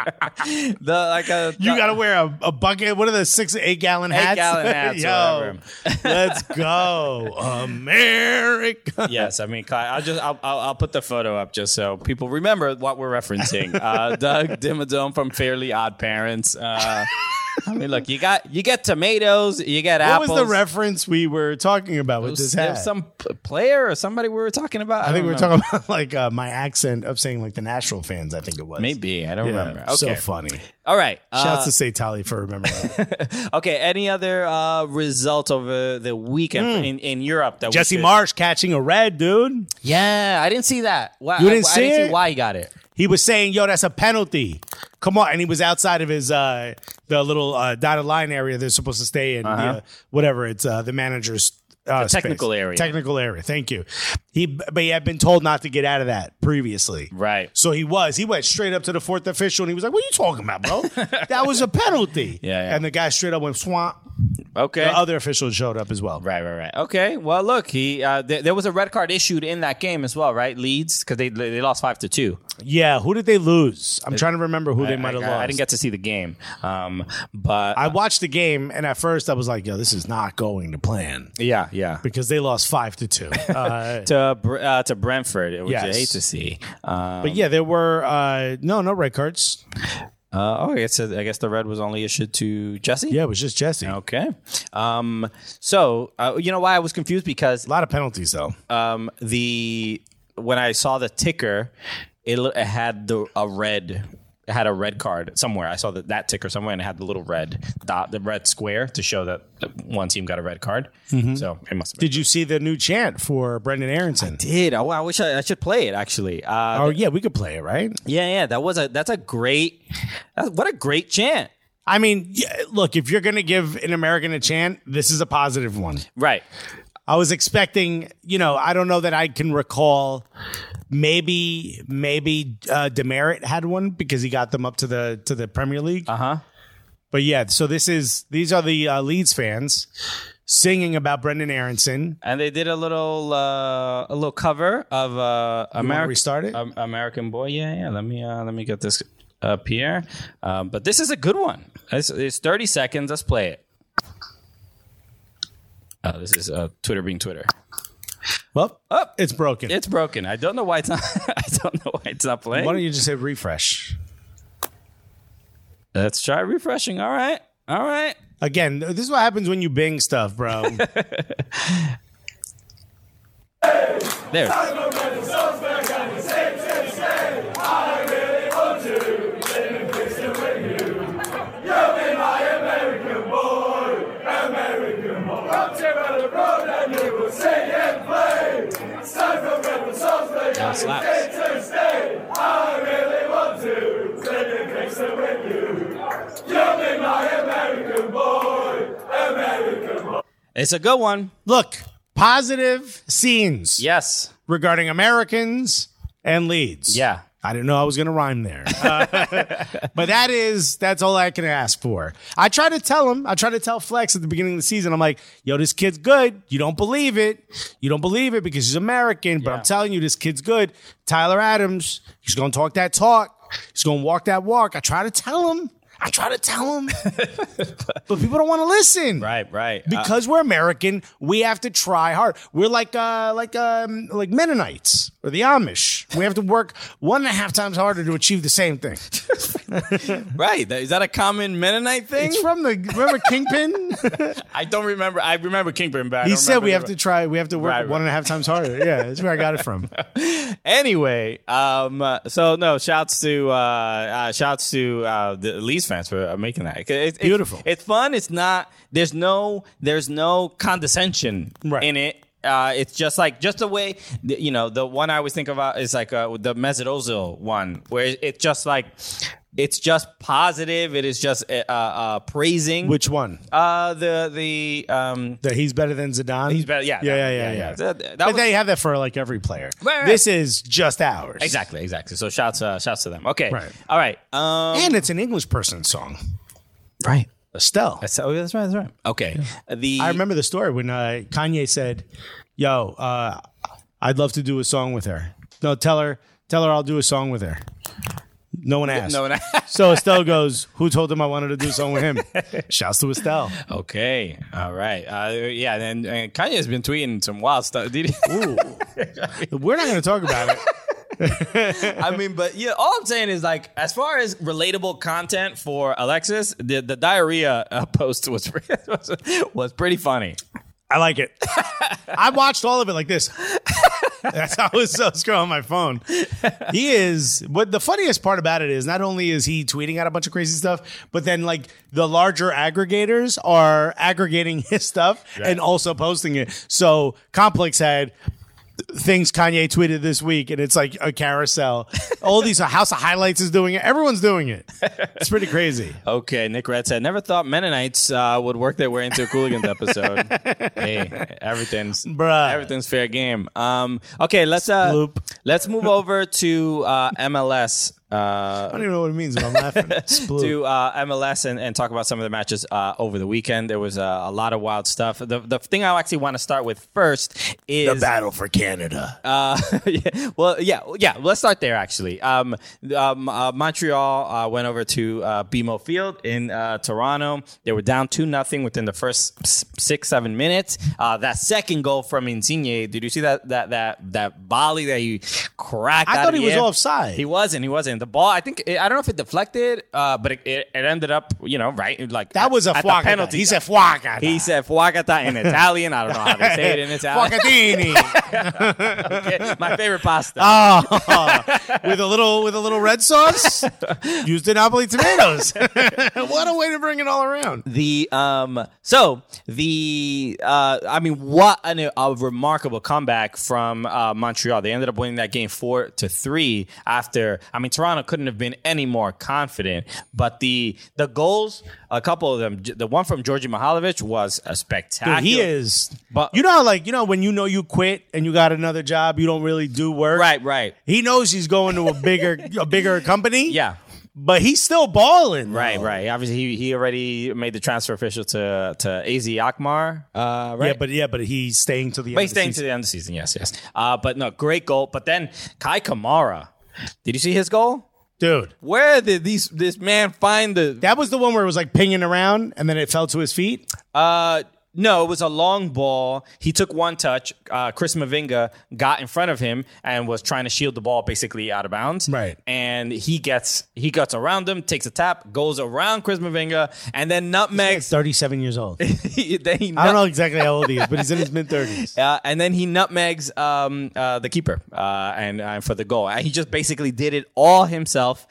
You got to wear a bucket. What are the 6 8 gallon hats? 8 gallon hats. Yo, let's go, America. Yes, I mean, I'll put the photo up just so people remember what we're referencing. Doug Dimmadome from Fairly Odd Parents. I mean, look, you get tomatoes, you get apples. What was the reference we were talking about with this hat? Some player or somebody we were talking about? I think we were talking about like my accent of saying like the Nashville fans, I think it was. Maybe. I don't remember. Okay. So funny. All right. Shouts to Say Tally for remembering that. Okay. Any other results over the weekend in Europe? That Jesse Marsch catching a red, dude. Yeah, I didn't see that. You didn't see I didn't it? see why he got it. He was saying, yo, that's a penalty. Come on. And he was outside of his the little dotted line area they're supposed to stay in. Whatever. It's the manager's technical space. area. Technical area. Thank you. But he had been told not to get out of that previously. Right. So he went straight up to the fourth official and he was like, what are you talking about, bro? That was a penalty. Yeah. And the guy straight up went swamp. Okay. The other officials showed up as well. Right. Okay. Well, look, there was a red card issued in that game as well, right? Leeds, because they lost 5-2. Yeah. Who did they lose? I'm trying to remember who they might have lost. I didn't get to see the game, but I watched the game, and at first I was like, yo, this is not going to plan. Yeah. Because they lost 5-2. To Brentford, which I hate to see. But yeah, there were no red cards. I guess the red was only issued to Jesse. Yeah, it was just Jesse. Okay. So you know why I was confused? Because A lot of penalties, though. when I saw the ticker, it had a red card somewhere. I saw that ticker somewhere, and it had the little red dot, the red square, to show that one team got a red card. So it must have been. Did you see the new chant for Brendan Aronson? Did. Oh, I wish I should play it, actually. Yeah, we could play it, right? Yeah. What a great chant. I mean, look, if you're going to give an American a chant, this is a positive one. Right. I was expecting, I don't know that I can recall. Maybe Demerit had one because he got them up to the Premier League. But yeah, so these are the Leeds fans singing about Brendan Aronson, and they did a little cover of American Boy. Yeah. Let me get this up here. But this is a good one. It's 30 seconds. Let's play it. This is Twitter being Twitter. Well, it's broken. It's broken. I don't know why it's not. I don't know why it's not playing. Why don't you just hit refresh? Let's try refreshing. All right. Again, this is what happens when you Bing stuff, bro. There. It's a good one. Look, positive scenes. Yes. Regarding Americans and Leeds. Yeah. I didn't know I was going to rhyme there. But that's all I can ask for. I try to tell Flex at the beginning of the season, I'm like, yo, this kid's good. You don't believe it. Because he's American, but I'm telling you, this kid's good. Tyler Adams, he's going to talk that talk. He's going to walk that walk. I try to tell him. But people don't want to listen. Right. Because we're American, we have to try hard. We're like Mennonites or the Amish. We have to work 1.5 times harder to achieve the same thing. Right. Is that a common Mennonite thing? It's from remember Kingpin? I don't remember. I remember Kingpin, but he said we have to work 1.5 times harder. Yeah, that's where I got it from. Anyway, so no, shouts to the Leeds fans for making that. It's beautiful. It's fun. It's not. There's no condescension in it. It's just the way the one I always think about is like the Mesut Ozil one, where it's just positive. It is just praising. Which one? The he's better than Zidane. He's better. Yeah. But they have that for like every player. Right. This is just ours. Exactly. So shouts to them. Okay. Right. All right. And it's an English person's song. Right. Estelle. That's right. Okay. I remember the story when Kanye said, "Yo, I'd love to do a song with her." No, tell her I'll do a song with her. No one asked. So Estelle goes, "Who told him I wanted to do a song with him?" Shouts to Estelle. Okay. All right. And Kanye has been tweeting some wild stuff. We're not going to talk about it. I mean, but yeah, all I'm saying is like, as far as relatable content for Alexis, the diarrhea post was pretty funny. I like it. I watched all of it like this. That's how I was scrolling my phone. He is. But the funniest part about it is not only is he tweeting out a bunch of crazy stuff, but then like the larger aggregators are aggregating his stuff and also posting it. So Complex had things Kanye tweeted this week, and it's like a carousel. All these House of Highlights is doing it. Everyone's doing it. It's pretty crazy. Okay, Nick Red said, never thought Mennonites would work their way into a Cooligans episode. Hey, everything's fair game. Okay, let's move over to MLS. I don't even know what it means, but I'm laughing. To MLS and talk about some of the matches over the weekend. There was a lot of wild stuff. The thing I actually want to start with first is the battle for Canada. Let's start there. Actually, Montreal went over to BMO Field in Toronto. They were down 2-0 within the first 6-7 minutes. That second goal from Insigne. Did you see that volley that he cracked? I thought he was offside. He wasn't. The ball, I don't know if it deflected, but it ended up, right? Like that was a penalty. He said fuagata. He said fuagata in Italian. I don't know how they say it in Italian. Fuagatini. Okay. My favorite pasta. With a little red sauce. Used in Napoli tomatoes. What a way to bring it all around. What a remarkable comeback from Montreal. They ended up winning that game 4-3 after. Toronto Toronto couldn't have been any more confident. But the goals, a couple of them, the one from Georgi Mihailovic was a spectacular. Dude, he is. But When you quit and you got another job, you don't really do work. Right. He knows he's going to a bigger company. Yeah. But he's still balling. Right. Obviously, he already made the transfer official to AZ Alkmaar. Right? But he's staying to the end But of he's the staying season. to the end of the season, yes. But no, great goal. But then Kai Kamara, did you see his goal? Dude. Where did this man find the... That was the one where it was like pinging around and then it fell to his feet? No, it was a long ball. He took one touch. Chris Mavinga got in front of him and was trying to shield the ball basically out of bounds. Right. And he gets around him, takes a tap, goes around Chris Mavinga, and then nutmegs. 37 years old. I I don't know exactly how old he is, but he's in his mid-30s. And then he nutmegs the keeper and for the goal. And he just basically did it all himself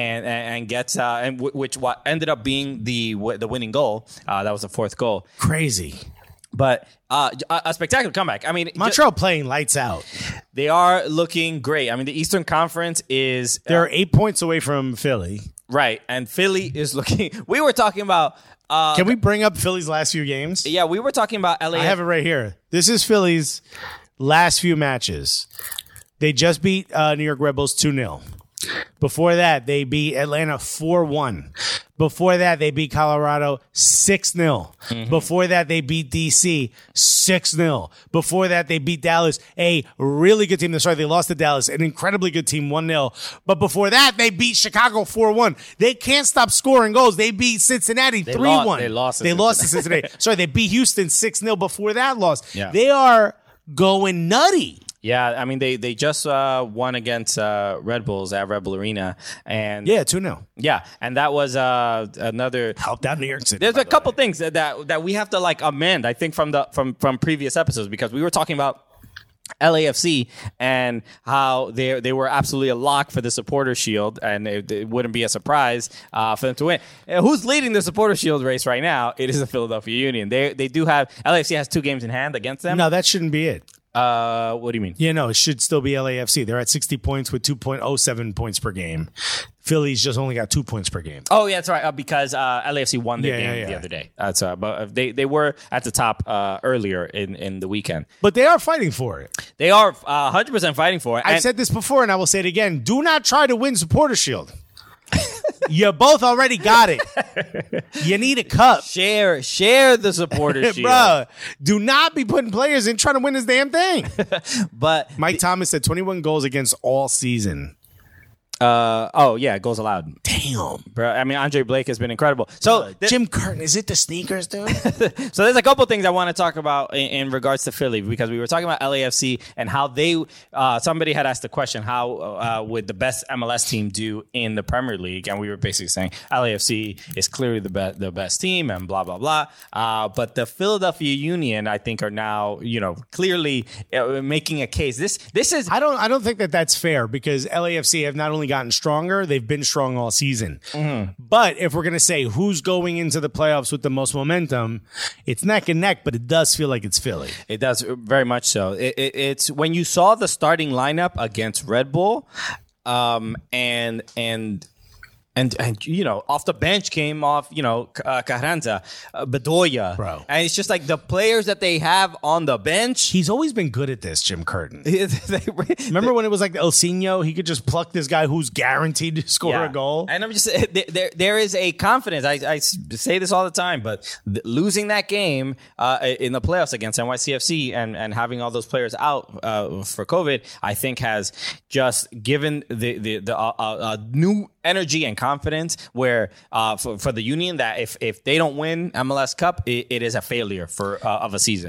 and gets which what ended up being the winning goal. That was the fourth goal. Crazy. But a spectacular comeback. I mean, Montreal playing lights out. they are looking great. I mean, the Eastern Conference is They're 8 points away from Philly. right, and Philly is looking. We were talking about. Can we bring up Philly's last few games? Yeah, we were talking about LA. I have it right here. This is Philly's last few matches. They just beat New York Red Bulls 2-0. Before that, they beat Atlanta 4-1. Before that, they beat Colorado 6-0. Mm-hmm. Before that, they beat DC 6-0. Before that, they beat Dallas, a really good team. Sorry, they lost to Dallas, an incredibly good team, 1-0. But before that, they beat Chicago 4-1. They can't stop scoring goals. They beat Cincinnati 3-1. They lost to Cincinnati. Sorry, they beat Houston 6-0 before that loss. Yeah. They are going nutty. Yeah, I mean they just won against Red Bulls at Red Bull Arena, and 2-0. Yeah, and that was another helped out New York City. There's a couple things that we have to like amend. I think from previous episodes, because we were talking about LAFC and how they were absolutely a lock for the Supporter Shield, and it wouldn't be a surprise for them to win. Who's leading the Supporter Shield race right now? It is the Philadelphia Union. They do have LAFC has 2 games in hand against them. No, that shouldn't be it. What do you mean? Yeah, no, it should still be LAFC. They're at 60 points with 2.07 points per game. Philly's just only got 2 points per game. Oh, yeah, that's right. Because LAFC won their game the other day. That's but they were at the top earlier in the weekend. But they are fighting for it. They are 100% fighting for it. I've said this before, and I will say it again. Do not try to win Supporter Shield. You both already got it. You need a cup. Share the Supporter Shield. Bro, do not be putting players in trying to win this damn thing. But Mike Thomas said 21 goals against all season. Goals allowed. Damn. Bro, I mean, Andre Blake has been incredible. So Jim Curtin, is it the sneakers, dude? So there's a couple things I want to talk about in regards to Philly, because we were talking about LAFC and how they somebody had asked the question, how would the best MLS team do in the Premier League? And we were basically saying LAFC is clearly the best team and blah, blah, blah. But the Philadelphia Union, I think, are now, clearly making a case. This is... I don't think that's fair, because LAFC have not only gotten stronger, they've been strong all season. Mm-hmm. But if we're going to say who's going into the playoffs with the most momentum, it's neck and neck, but it does feel like it's Philly. It does, very much so. It's when you saw the starting lineup against Red Bull, and off the bench came off, Carranza, Bedoya. Bro. And it's just like the players that they have on the bench. He's always been good at this, Jim Curtin. Remember when it was like El Sino? He could just pluck this guy who's guaranteed to score a goal. And I'm just there is a confidence. I say this all the time, but losing that game in the playoffs against NYCFC and having all those players out for COVID, I think has just given the new energy and confidence where for the Union that if they don't win MLS Cup, it is a failure of a season.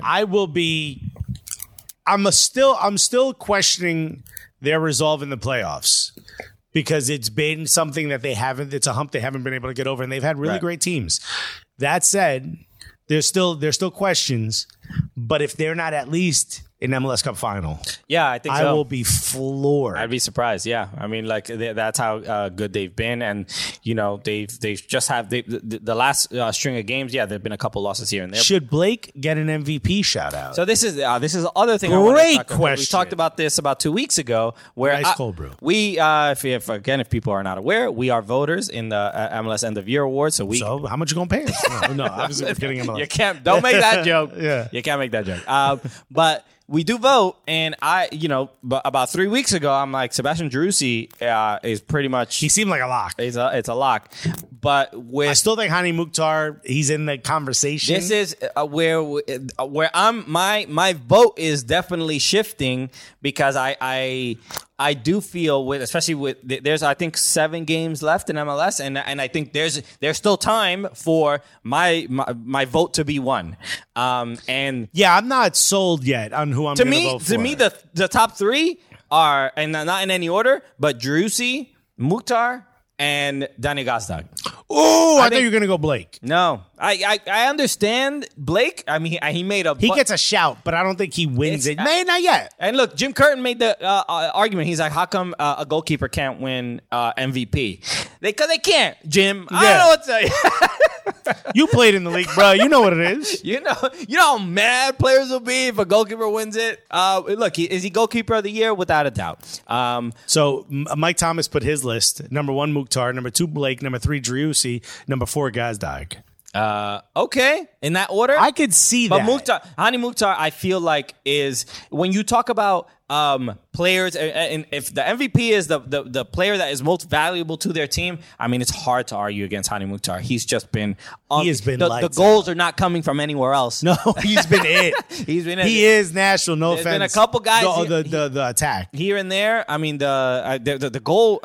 I'm still questioning their resolve in the playoffs, because it's been something that it's a hump they haven't been able to get over, and they've had really great teams. That said, there's still questions, but if they're not at least in MLS Cup final. Yeah, I think so. I will be floored. I'd be surprised. Yeah, I mean, like that's how good they've been, and they've just have the last string of games. Yeah, there've been a couple losses here and there. Should Blake get an MVP shout out? So this is the other thing. Great question. We talked about this about 2 weeks ago. Where nice cold brew. We, if people are not aware, we are voters in the MLS End of Year Award. So how much you gonna pay us? No, obviously we're kidding MLS. Don't make that joke. Yeah, you can't make that joke. But we do vote, and about 3 weeks ago, I'm like, Sebastian Driussi is pretty much. He seemed like a lock. It's a lock, but I still think Hany Mukhtar, he's in the conversation. This is where I'm. My vote is definitely shifting because I do feel especially there's I think 7 games left in MLS, and I think there's still time for my vote to be won. And yeah, I'm not sold yet on who I'm going to vote for. To me, the top 3 are, and not in any order, but Driussi, Mukhtar, and Daniel Gazdag. Oh, I thought you were going to go Blake. No, I understand Blake. I mean, he made a. He gets a shout, but I don't think he wins it. Not yet. And look, Jim Curtin made the argument. He's like, how come a goalkeeper can't win MVP? Because they can't, Jim. I don't know what to tell you. You played in the league, bro. You know what it is. You know how mad players will be if a goalkeeper wins it. Look, is he goalkeeper of the year? Without a doubt. So Mike Thomas put his list: number 1 Mukhtar, number 2 Blake, number 3 Driussi, number 4 Gazdag. Okay, in that order, I could see that. But Hany Mukhtar, I feel like is when you talk about players, and if the MVP is the player that is most valuable to their team, I mean, it's hard to argue against Hany Mukhtar. He's just been. He has been. The goals are not coming from anywhere else. No, he's been it. He is national. No offense. There's been a couple guys. The attack here and there. I mean, the goal.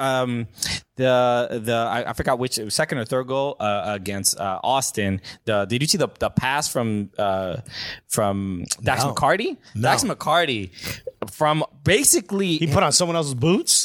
I forgot which second or third goal against Austin. Did you see the pass from Dax McCarty? No. Dax McCarty from basically he put on someone else's boots.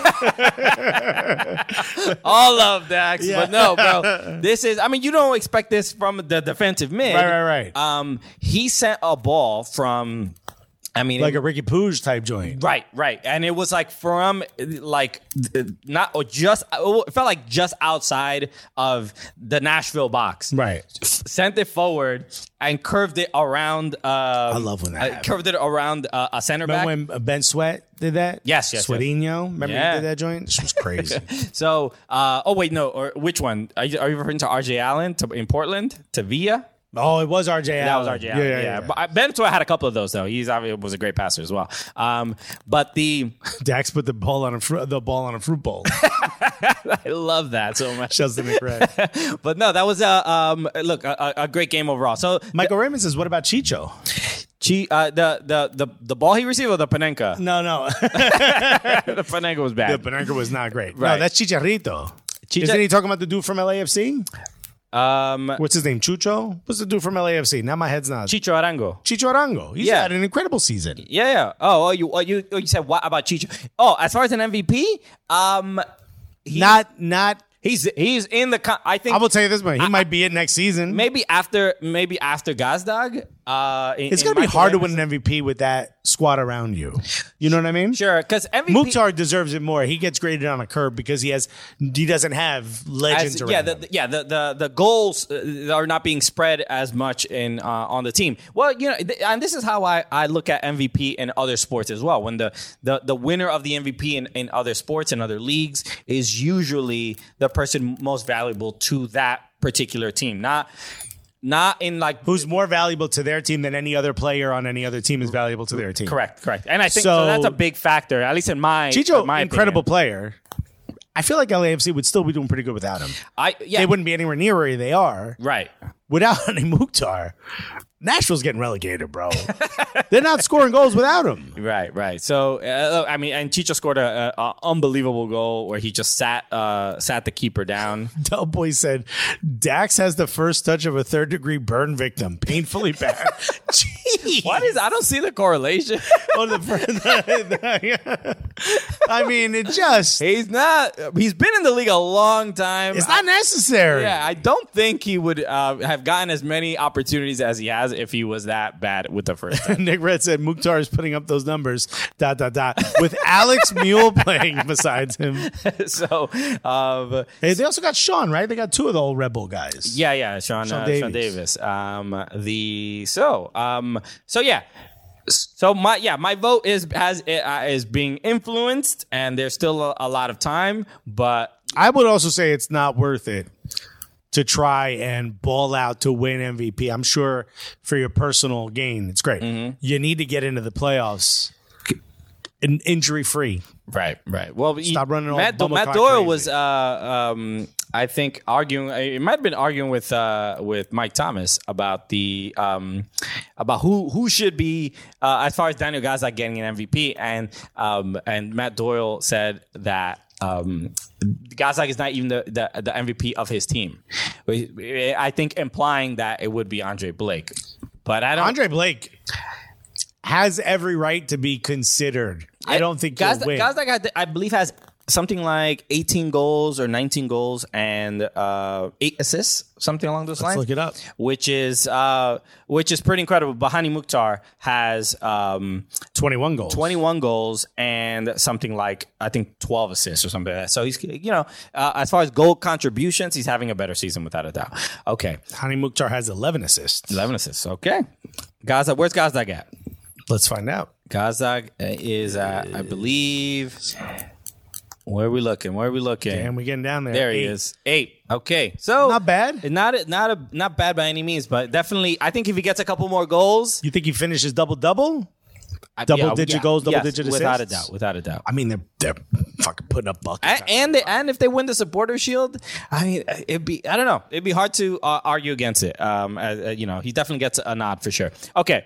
All of Dax, but no, bro. This is. I mean, you don't expect this from the defensive mid. Right. He sent a ball from. I mean, like a Ricky Puig type joint. Right. And it was like from not or just it felt like just outside of the Nashville box. Right. Sent it forward and curved it around. I love when that curved it around a center back. Remember when Ben Sweat did that? Yes. Sweatinho. Remember he did that joint? This was crazy. So, or which one? Are you referring to RJ Allen in Portland to Villa? Oh, it was RJ Allen. That was RJ Allen. Yeah. But Ben Sweat had a couple of those though. He's obviously was a great passer as well. But the Dax put the ball on a fruit bowl. I love that so much. Justin McRae. But no, that was a great game overall. So Michael Raymond says, "What about Chicho?" The ball he received or the Panenka? No. The Panenka was bad. The Panenka was not great. Right. No, that's Chicharito. Isn't he talking about the dude from LAFC? What's his name? Chucho? What's the dude from LAFC? Now my head's not. Chicho Arango. He's had an incredible season. Yeah. Oh, you said what about Chicho? Oh, as far as an MVP, not. He's in the. I think I will tell you this much. He might be it next season. Maybe after Gazdag. It's going to be hard to win an MVP with that squad around you. You know what I mean? Sure, because MVP Mukhtar deserves it more. He gets graded on a curve because he doesn't have legends around him. The goals are not being spread as much on the team. Well, and this is how I look at MVP in other sports as well. When the winner of the MVP in other sports and other leagues is usually the person most valuable to that particular team, not in like who's more valuable to their team than any other player on any other team is valuable to their team. Correct. And I think so that's a big factor, at least in my Chicho, my incredible opinion. Player. I feel like LAFC would still be doing pretty good without him. They wouldn't be anywhere near where they are. Right. Without Hany Mukhtar, Nashville's getting relegated, bro. They're not scoring goals without him. Right. So, and Chicho scored an unbelievable goal where he just sat the keeper down. Del Boy said, Dax has the first touch of a third-degree burn victim. Painfully bad. Jeez. I don't see the correlation. I mean, it just... He's not. He's been in the league a long time. It's not necessary. Yeah, I don't think he would have gotten as many opportunities as he has if he was that bad with the first time. Nick Red said Mukhtar is putting up those numbers, ... with Alex Mule playing besides him. So, hey, they also got Sean, right? They got two of the old Red Bull guys. Yeah, Sean Davis. So my vote is being influenced, and there's still a lot of time, but I would also say it's not worth it to try and ball out to win MVP. I'm sure for your personal gain, it's great. Mm-hmm. You need to get into the playoffs injury free. Right. Well, stop running all Matt Doyle was, I think, arguing. It might have been arguing with Mike Thomas about the about who should be as far as Daniel Gaza getting an MVP, and Matt Doyle said that Gazdag is not even the MVP of his team. I think implying that it would be Andre Blake, but I don't. Andre Blake has every right to be considered. I don't think he'll win. Gazdag, I believe, has something like 18 goals or 19 goals and 8 assists, something along those lines. Let's look it up. Which is pretty incredible. Bahani Mukhtar has 21 goals. 21 goals and something like, I think, 12 assists or something like that. So he's, as far as goal contributions, he's having a better season without a doubt. Okay. Bahani Mukhtar has 11 assists. 11 assists. Okay. Gazdag, where's Gazdag at? Let's find out. Gazdag is at, I believe... Where are we looking? Damn, we're getting down there. There he is. 8. Okay. So not bad. Not bad by any means, but definitely I think if he gets a couple more goals. You think he finishes double-double? Double-digit goals, double-digit assists? Without a doubt. I mean, they're fucking putting up buckets. And if they win the Supporters Shield, I mean, it'd be hard to argue against it. He definitely gets a nod for sure. Okay.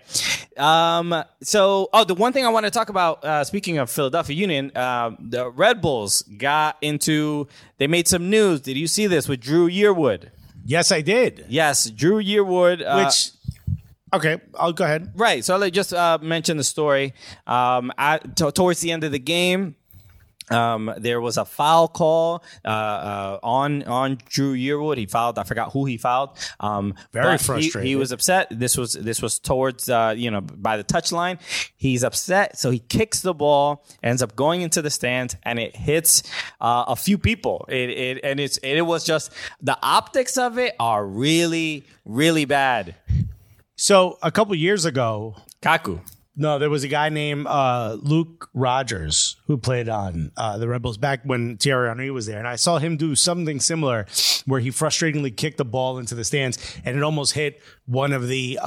The one thing I want to talk about, speaking of Philadelphia Union, the Red Bulls they made some news. Did you see this with Drew Yearwood? Yes, I did. Yes, Drew Yearwood. Okay, I'll go ahead. Right, so I just mentioned the story. Towards the end of the game, there was a foul call on Drew Yearwood. He fouled. I forgot who he fouled. Very frustrated. He was upset. This was towards by the touchline. He's upset, so he kicks the ball, ends up going into the stands, and it hits a few people. It was just the optics of it are really, really bad. So a couple years ago, Kaku. No, there was a guy named Luke Rogers who played on the Red Bulls back when Thierry Henry was there. And I saw him do something similar where he frustratingly kicked the ball into the stands and it almost hit one of it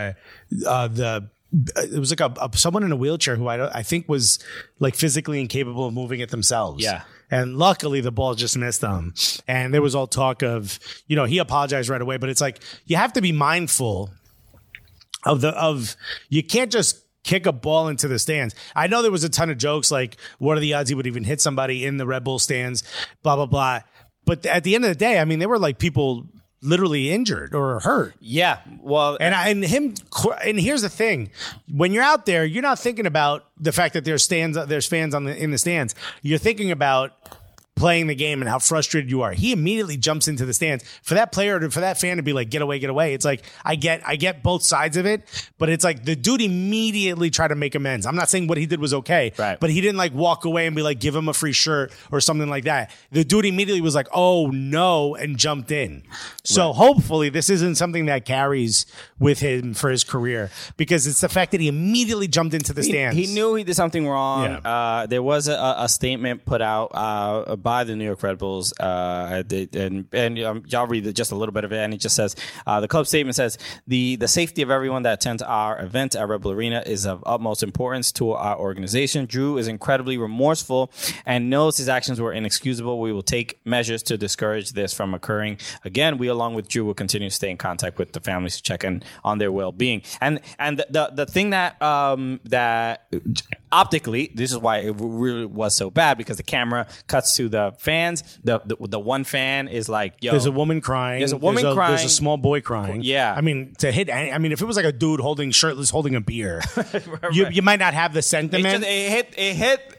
was like someone in a wheelchair who I think was like physically incapable of moving it themselves. Yeah. And luckily the ball just missed them. And there was all talk of, he apologized right away, but it's like, you have to be mindful of you can't just kick a ball into the stands. I know there was a ton of jokes like, what are the odds he would even hit somebody in the Red Bull stands, blah, blah, blah. But at the end of the day, I mean, there were like people literally injured or hurt. Yeah. Well, and here's the thing. When you're out there, you're not thinking about the fact that there's fans in the stands. You're thinking about playing the game and how frustrated you are. He immediately jumps into the stands. For that fan to be like, get away. It's like, I get both sides of it, but it's like the dude immediately tried to make amends. I'm not saying what he did was okay, right, but he didn't like walk away and be like, give him a free shirt or something like that. The dude immediately was like, oh no, and jumped in. So hopefully this isn't something that carries with him for his career, because it's the fact that he immediatally jumped into the stands. He knew he did something wrong. Yeah. There was a statement put out by the New York Red Bulls, and y'all read just a little bit of it, and it just says, the club statement says, the safety of everyone that attends our event at Red Bull Arena is of utmost importance to our organization. Drew is incredibly remorseful and knows his actions were inexcusable. We will take measures to discourage this from occurring again. We, along with Drew, will continue to stay in contact with the families to check in on their well-being. And the thing that optically, this is why it really was so bad, because the camera cuts to the fans. The one fan is like, yo, there's a woman crying. There's a small boy crying. Yeah. I mean, if it was like a dude shirtless holding a beer, right. you might not have the sentiment. It hit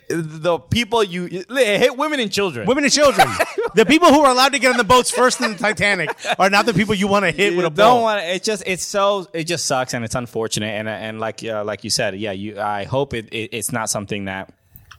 the people hit women and children. Women and children. The people who are allowed to get on the boats first in the Titanic are not the people you want to hit with a boat. Don't want to. It just sucks and it's unfortunate. And like you said, I hope it's not something that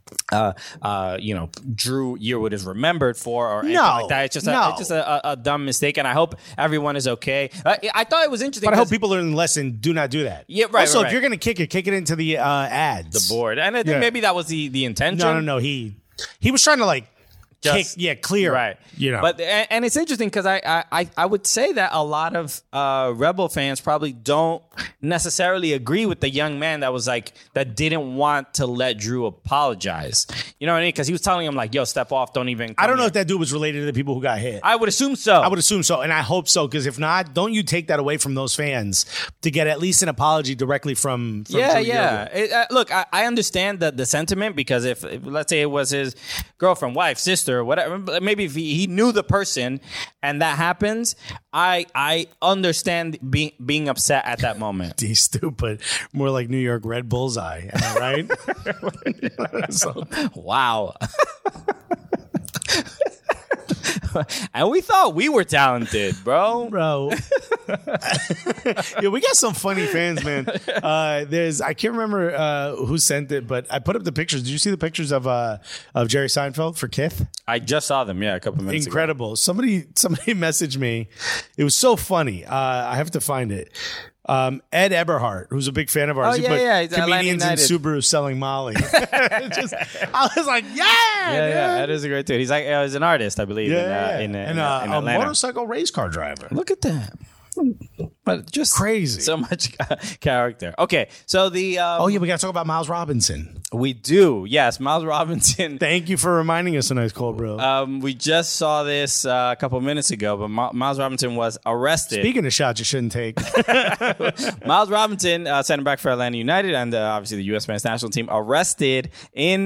Drew Yearwood is remembered for or anything like that. It's just a dumb mistake, and I hope everyone is okay. I thought it was interesting, but I hope people learn the lesson. Do not do that. Yeah, right. Also, right. if you're gonna kick it into the ads, the board, and I think maybe that was the intention. No. He was trying to clear. Right. But and it's interesting because I would say that a lot of Rebel fans probably don't necessarily agree with the young man that didn't want to let Drew apologize. You know what I mean? Because he was telling him yo, step off, don't even. I don't know if that dude was related to the people who got hit. I would assume so. And I hope so, because if not, don't you take that away from those fans to get at least an apology directly from Drew Yearwood. Look, I understand the sentiment, because if let's say it was his girlfriend, wife, sister, or whatever, maybe if he knew the person and that happens, I understand being upset at that moment. He's stupid. More like New York Red Bullseye. Am I right? Wow. And we thought we were talented, bro. Yeah, we got some funny fans, man. I can't remember who sent it, but I put up the pictures. Did you see the pictures of Jerry Seinfeld for Kith? I just saw them, a couple minutes Incredible. ago. Somebody messaged me. It was so funny. I have to find it. Ed Eberhardt, who's a big fan of ours. Comedians in Subaru selling Molly. I was like, yeah, that is a great dude. He's he's an artist, I believe, in a motorcycle race car driver. Look at that. But just crazy. So much character. Okay, so the... we got to talk about Miles Robinson. We do. Yes, Miles Robinson. Thank you for reminding us, a nice cold bro. We just saw this a couple minutes ago, but Miles Robinson was arrested. Speaking of shots you shouldn't take. Miles Robinson, center back for Atlanta United, and obviously the U.S. men's national team, arrested in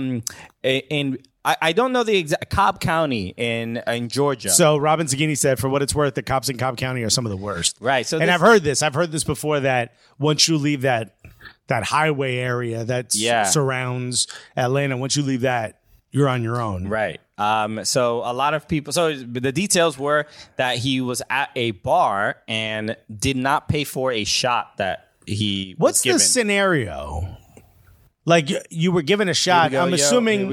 I don't know the exact Cobb County in Georgia. So Robin Zaghini said, for what it's worth, the cops in Cobb County are some of the worst. Right. So I've heard this before, that once you leave that highway area that surrounds Atlanta, once you leave that, you're on your own. Right. So a lot of people. So the details were that he was at a bar and did not pay for a shot that he. What's the scenario? Like, you were given a shot. I'm assuming.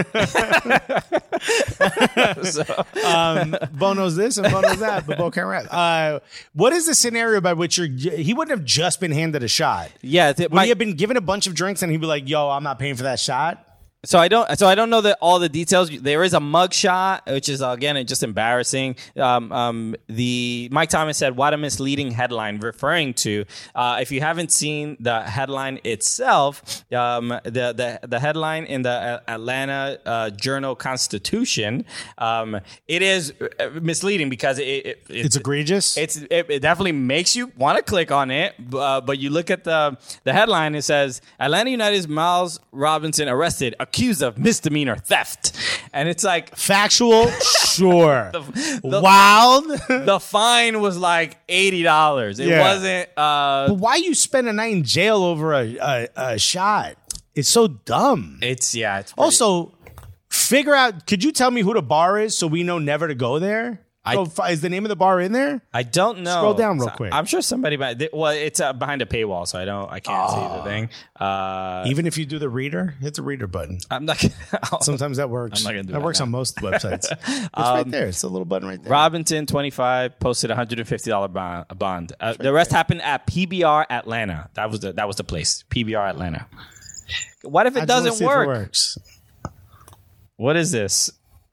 Bo knows this and Bo knows that, but Bo can't rap. What is the scenario by which he wouldn't have just been handed a shot? Yeah. Would he have been given a bunch of drinks and he'd be like, yo, I'm not paying for that shot? So I don't know all the details. There is a mug shot, which is again just embarrassing. The Mike Thomas said, "What a misleading headline," referring to if you haven't seen the headline itself, the headline in the Atlanta Journal-Constitution, it is misleading because it's egregious. It definitely makes you want to click on it, but you look at the headline. It says Atlanta United's Miles Robinson arrested, accused of misdemeanor theft. And it's like factual, sure. Wild. The fine was like $80. It wasn't but why you spend a night in jail over a shot? It's so dumb. It's also, figure out, could you tell me who the bar is so we know never to go there? Is the name of the bar in there? I don't know. Scroll down real quick. I'm sure somebody. It's behind a paywall, so I can't see the thing. Even if you do the reader, hit the reader button. I'm not. Sometimes that works. I'm not gonna do that. Works on most websites. It's right there. It's a little button right there. Robinson, 25, posted $150 bond. The rest happened at PBR Atlanta. That was the place. PBR Atlanta. What if it doesn't work? If it works. What is this?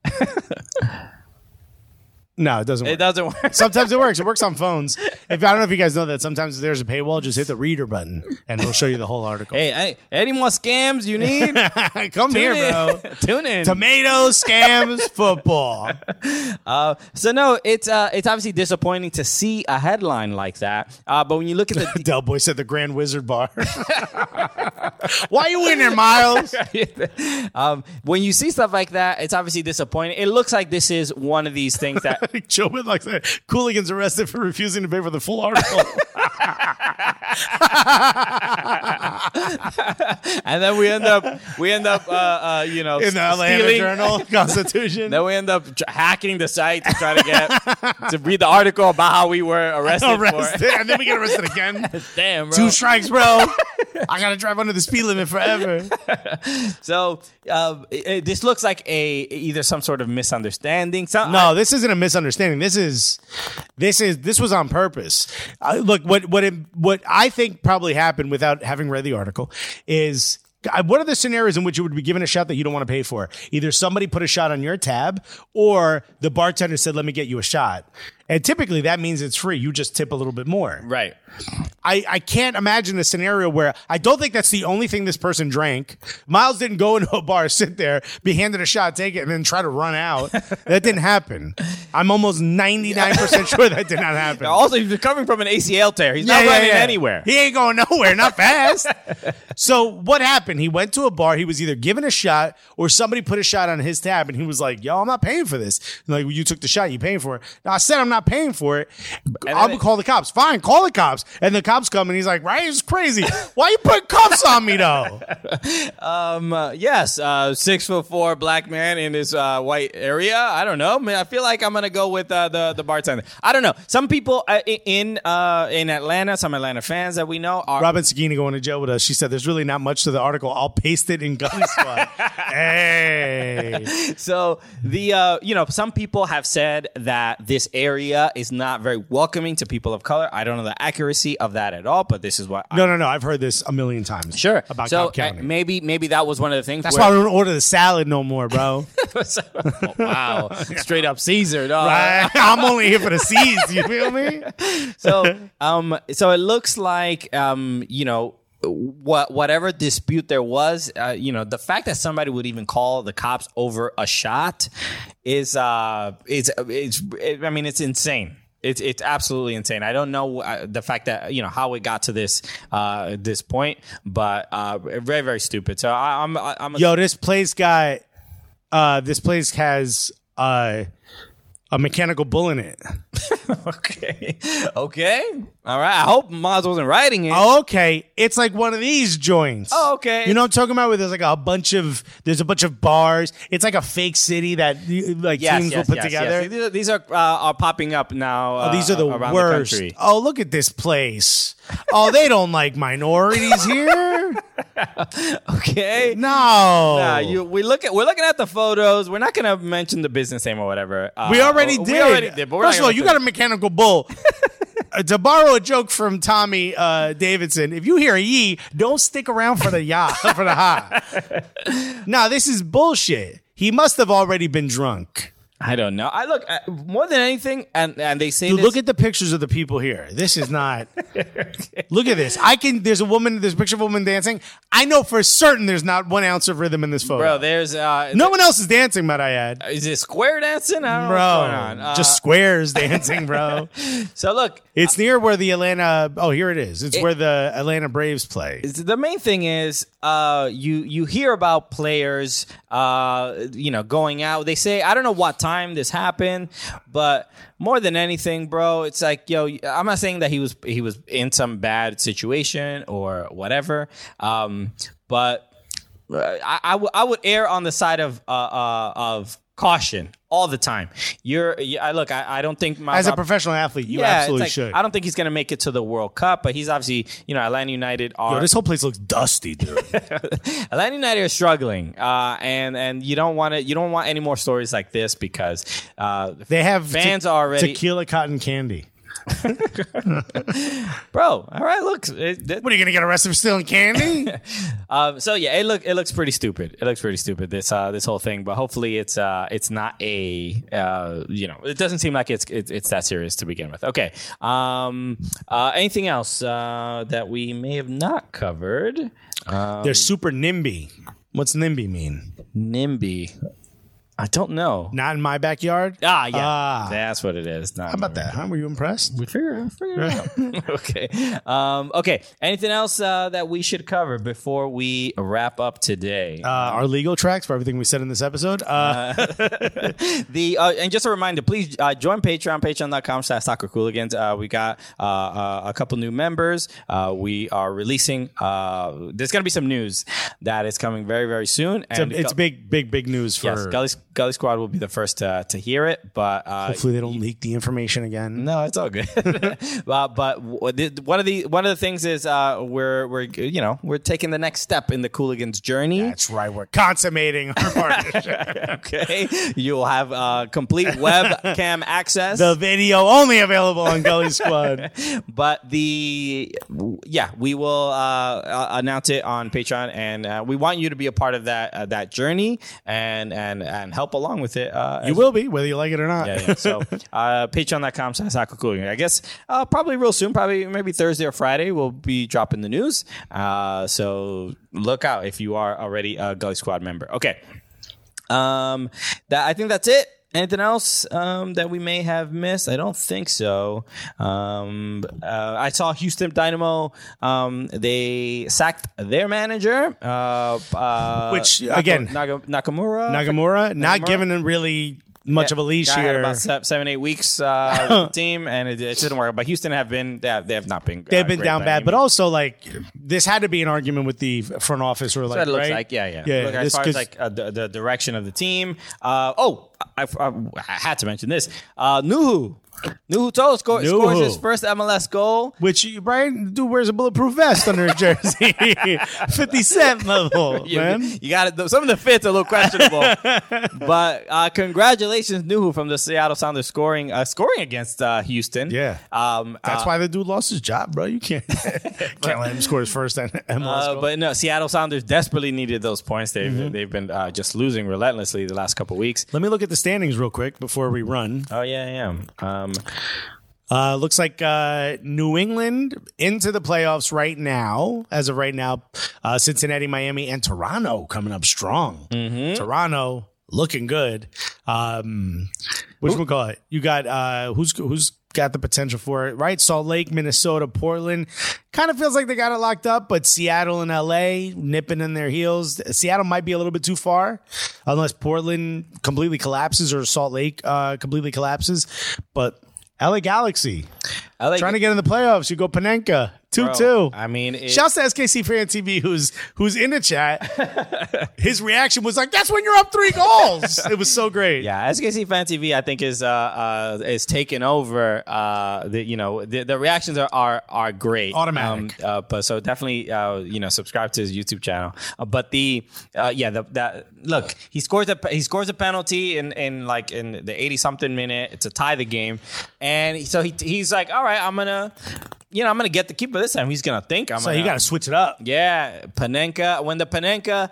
No, it doesn't work. It doesn't work. Sometimes it works. It works on phones. I don't know if you guys know that. Sometimes if there's a paywall, just hit the reader button and it'll show you the whole article. Hey, any more scams you need? Come here, bro. Tune in. Tomatoes, scams, football. So no, it's obviously disappointing to see a headline like that. But when you look at the Del Boy said the Grand Wizard Bar. Why are you in there, Miles? When you see stuff like that, it's obviously disappointing. It looks like this is one of these things that Joe Whitlock said, Cooligans arrested for refusing to pay for the full article. And then we end up, in the Atlanta Journal-Constitution. Then we end up hacking the site to try to get to read the article about how we were arrested. And then we get arrested again. Damn, bro. 2 strikes, bro. I gotta drive under the speed limit forever. So this looks like either some sort of misunderstanding. No, this isn't a misunderstanding. This was on purpose. Look, what I think probably happened without having read the article is, what are the scenarios in which you would be given a shot that you don't want to pay for? Either somebody put a shot on your tab, or the bartender said, "Let me get you a shot." And typically that means it's free. You just tip a little bit more. Right. I can't imagine a scenario where, I don't think that's the only thing this person drank. Miles didn't go into a bar, sit there, be handed a shot, take it, and then try to run out. That didn't happen. I'm almost 99% sure that did not happen. Also, he's coming from an ACL tear. He's not running anywhere. He ain't going nowhere, not fast. So what happened? He went to a bar. He was either given a shot or somebody put a shot on his tab, and he was like, "Yo, I'm not paying for this." Like, well, you took the shot, you paying for it. Now, I said I'm not paying for it. I'll call the cops. Fine, call the cops. And the cops come, and he's like, "Right, it's crazy. Why you put cuffs on me though?" Yes, 6'4" black man in this white area. I don't know. I feel like I'm gonna go with the bartender. I don't know. Some people in Atlanta, some Atlanta fans that we know are. Robin Sagini going to jail with us. She said, "There's really not much to the article. I'll paste it in Gun Squad." Hey. So some people have said that this area is not very welcoming to people of color. I don't know the accuracy of that at all, but this is what. No. I've heard this a million times. Sure. About so Cobb County. Maybe that was one of the things. That's why I don't order the salad no more, bro. Wow, straight up Caesar, dog. Right? I'm only here for the C's. You feel me? So it looks like whatever dispute there was, the fact that somebody would even call the cops over a shot is it's insane. It's absolutely insane. I don't know the fact that how it got to this point, but very, very stupid. So this place has a mechanical bull in it. Okay. All right. I hope Maz wasn't writing it. Oh, okay. It's like one of these joints. Oh, okay. You know what I'm talking about? Where there's like a bunch of bars. It's like a fake city that teams will put together. Yes. These are popping up now. These are the worst. The country. Oh, look at this place. Oh, they don't like minorities here. Okay. No. We're looking at the photos. We're not going to mention the business name or whatever. We already did. But first of all, you got a mechanical bull. To borrow a joke from Tommy Davidson, if you hear a yee, don't stick around for the ya, for the ha. Nah, this is bullshit. He must have already been drunk. I don't know. I look more than anything, and they say, dude, look at the pictures of the people here. This is not. Look at this. There's a picture of a woman dancing. I know for certain there's not 1 ounce of rhythm in this photo. Bro, there's no one else is dancing, might I add. Is it square dancing? I don't know what's going on. Just squares dancing, bro. So look, it's near where the Atlanta. Oh, here it is. It's where the Atlanta Braves play. The main thing is, you hear about players, going out. They say, I don't know what time this happened, but more than anything, bro, it's like, I'm not saying that he was in some bad situation or whatever, but I would err on the side of caution all the time. I don't think as a professional athlete, you absolutely should. I don't think he's going to make it to the World Cup, but he's obviously, Atlanta United are. This whole place looks dusty, dude. Atlanta United are struggling, and you don't want any more stories like this because they have fans already tequila cotton candy. Bro, all right, look. What are you gonna get arrested for stealing candy? So yeah, it looks pretty stupid. It looks pretty stupid, this whole thing. But hopefully it's not it doesn't seem like it's that serious to begin with. Okay. Anything else that we may have not covered? They're super NIMBY. What's NIMBY mean? NIMBY. I don't know. Not in my backyard? Yeah. That's what it is. How about that, huh? Were you impressed? We figured it out. Okay. Okay. Anything else that we should cover before we wrap up today? Our legal tracks for everything we said in this episode. And just a reminder, please join Patreon, patreon.com/soccercooligans. We got a couple new members. We are releasing, there's going to be some news that is coming very, very soon. And it's big news for... Yes, Gully Squad will be the first to hear it, but hopefully they don't leak the information again. No, it's all good. But one of the things is we're taking the next step in the Cooligans journey. That's right, we're consummating our partnership. Okay, you'll have complete webcam access. The video only available on Gully Squad. But we will announce it on Patreon, and we want you to be a part of that journey and help along with it. You will be, whether you like it or not. Yeah. So patreon.com/soccercooligans. I guess probably real soon, probably maybe Thursday or Friday, we'll be dropping the news. So look out if you are already a Gully Squad member. Okay. I think that's it. Anything else that we may have missed? I don't think so. I saw Houston Dynamo. They sacked their manager, which again, Nagamura, not given them really much of a leash here. About 7-8 weeks with the team, and it didn't work. But Houston have not been. They've been down bad, but also like this had to be an argument with the front office, or like, so it looks right? like, yeah. Look, as far as like the direction of the team. I had to mention this. Nuhu Toh scores his first MLS goal. Which Brian dude wears a bulletproof vest under his jersey. 50 cent level, man. You got it. Some of the fits are a little questionable. But congratulations, Nuhu, from the Seattle Sounders scoring against Houston. Yeah. That's why the dude lost his job, bro. You can't let him score his first MLS goal. But no, Seattle Sounders desperately needed those points. They've been just losing relentlessly the last couple of weeks. Let me look at the standings real quick before we run. Oh, yeah. Looks like New England into the playoffs right now. As of right now, Cincinnati, Miami, and Toronto coming up strong. Mm-hmm. Toronto looking good. Whatchamacallit? You got who's got the potential for it, right? Salt Lake, Minnesota, Portland. Kind of feels like they got it locked up, but Seattle and LA nipping in their heels. Seattle might be a little bit too far unless Portland completely collapses or Salt Lake completely collapses. But LA Galaxy trying to get in the playoffs. You go Panenka 2-2. I mean, shouts to SKC Fan TV who's in the chat. His reaction was like, "That's when you're up 3 goals." It was so great. Yeah, SKC Fan TV I think is taking over. The reactions are great, automatic. But so definitely subscribe to his YouTube channel. But look, he scores a penalty in the 80-something minute to tie the game, and so he's like, all right, I'm gonna get the keeper this time. He's gonna think you got to switch it up. Yeah, Panenka. When the Panenka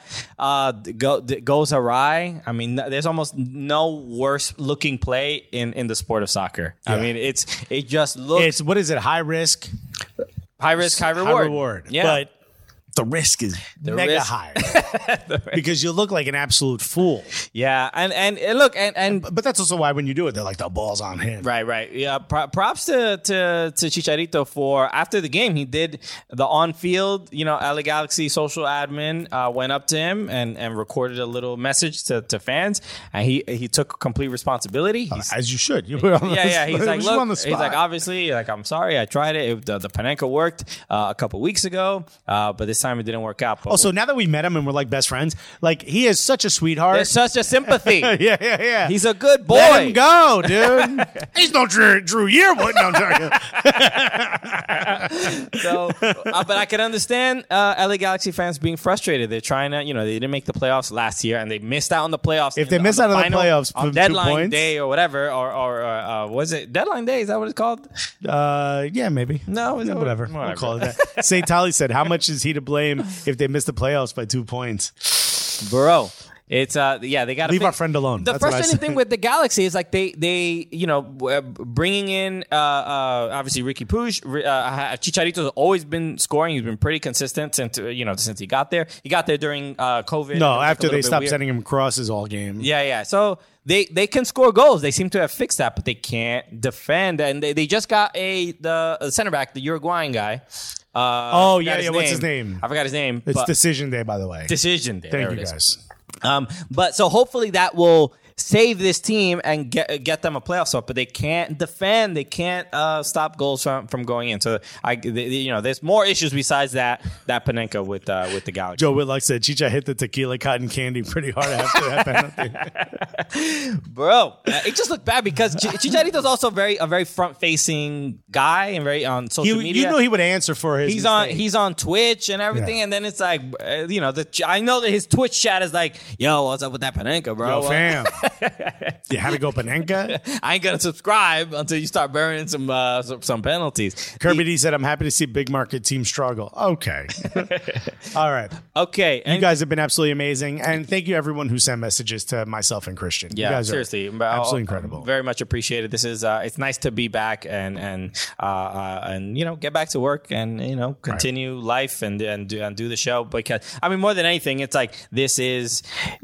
goes awry, I mean, there's almost no worse looking play in the sport of soccer. Yeah. I mean, it just looks. It's what is it? High risk, high reward. High reward. Yeah, but the risk is mega high because you look like an absolute fool. Yeah, and look, but that's also why when you do it, they're like, the ball's on him. Right. Yeah, props to Chicharito for after the game. He did the on-field, LA Galaxy social admin went up to him and recorded a little message to fans, and he took complete responsibility. As you should. You put on He's like, look, he's like, obviously, like, I'm sorry, I tried it. The Panenka worked a couple weeks ago, but this time it didn't work out. But also, now that we met him and we're like best friends, like, he is such a sweetheart. There's such a sympathy. Yeah. He's a good boy. Let him go, dude. He's no Drew Yearwood. No, So, but I can understand LA Galaxy fans being frustrated. They're trying to, they didn't make the playoffs last year, and they missed out on the playoffs. If they miss out on the playoffs on deadline day or whatever, or was it deadline day? Is that what it's called? Yeah, maybe. No, whatever. We'll call it that. St. Tali said, how much is he to blame if they miss the playoffs by 2 points? Bro, It's they got to leave our friend alone. The frustrating thing with the Galaxy is like they bringing in obviously Ricky Puig. Chicharito's always been scoring. He's been pretty consistent since he got there. He got there during COVID. No, after they stopped sending him crosses all game. Yeah. So they can score goals. They seem to have fixed that, but they can't defend. And they just got the center back, the Uruguayan guy. What's his name? I forgot his name. It's Decision Day, by the way. Decision Day. Thank you, guys. But so hopefully that will save this team and get them a playoff spot, but they can't defend. They can't stop goals from going in. So there's more issues besides that Panenka with the Galaxy. Joe Whitlock said Chicha hit the tequila cotton candy pretty hard after that penalty. Bro, it just looked bad because Chicharito's also a very front facing guy and very on social media. You know he would answer for his. He's on Twitch and everything, and then it's like I know that his Twitch chat is like, yo, what's up with that Panenka, bro? Yo, fam. You had to go Panenka? I ain't gonna subscribe until you start burning some penalties. Kirby D said, I'm happy to see big market team struggle. Okay. All right. Okay. You guys have been absolutely amazing. And thank you everyone who sent messages to myself and Christian. Yeah, you guys seriously. are absolutely incredible. Very much appreciated. This is it's nice to be back and get back to work and continue life and do the show, because more than anything, it's like this is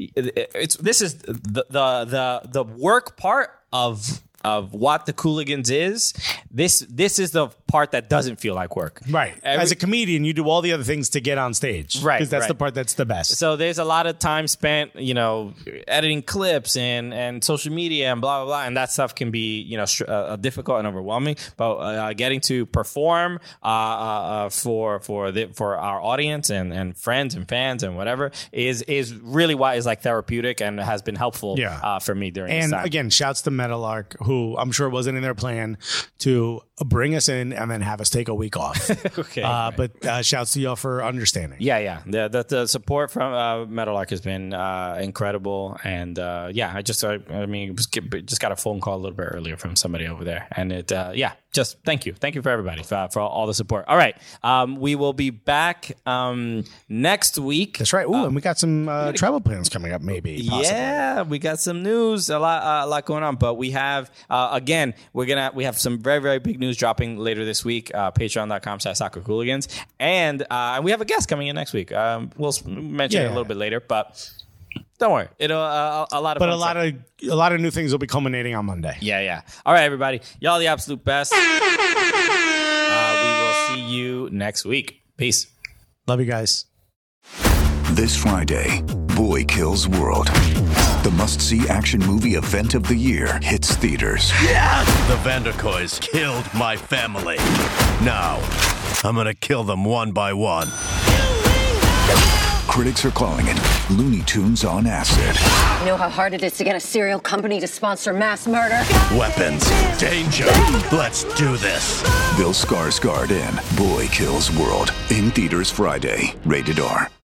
the work part of what the Cooligans is. This is the part that doesn't feel like work. Right. As a comedian, you do all the other things to get on stage. Right. Because that's the part that's the best. So there's a lot of time spent, editing clips and social media and blah, blah, blah. And that stuff can be, difficult and overwhelming. But getting to perform for our audience and friends and fans and whatever is really why is like therapeutic and has been helpful for me during this time. And again, shouts to Metalark, who I'm sure wasn't in their plan to bring us in and then have us take a week off. Okay. But shouts to y'all for understanding. Yeah. The support from Metalark has been incredible. And I just got a phone call a little bit earlier from somebody over there. And it, just thank you. Thank you for everybody for all the support. All right. We will be back next week. That's right. Ooh, and we got some travel plans coming up, maybe. Possibly. Yeah, we got some news, a lot going on. But we have, again, we have some very, very big news dropping later this week. Patreon.com/SoccerCooligans. And we have a guest coming in next week. We'll mention it a little bit later, but don't worry. It'll a lot of. But a lot of new things will be culminating on Monday. Yeah. All right, everybody. Y'all the absolute best. We will see you next week. Peace. Love you guys. This Friday, Boy Kills World. The must-see action movie event of the year hits theaters. Yeah! The Vanderkoys killed my family. Now, I'm gonna kill them one by one. Critics are calling it Looney Tunes on acid. You know how hard it is to get a serial company to sponsor mass murder? Weapons, danger. Let's do this. Bill Skarsgård in Boy Kills World. In theaters Friday. Rated R.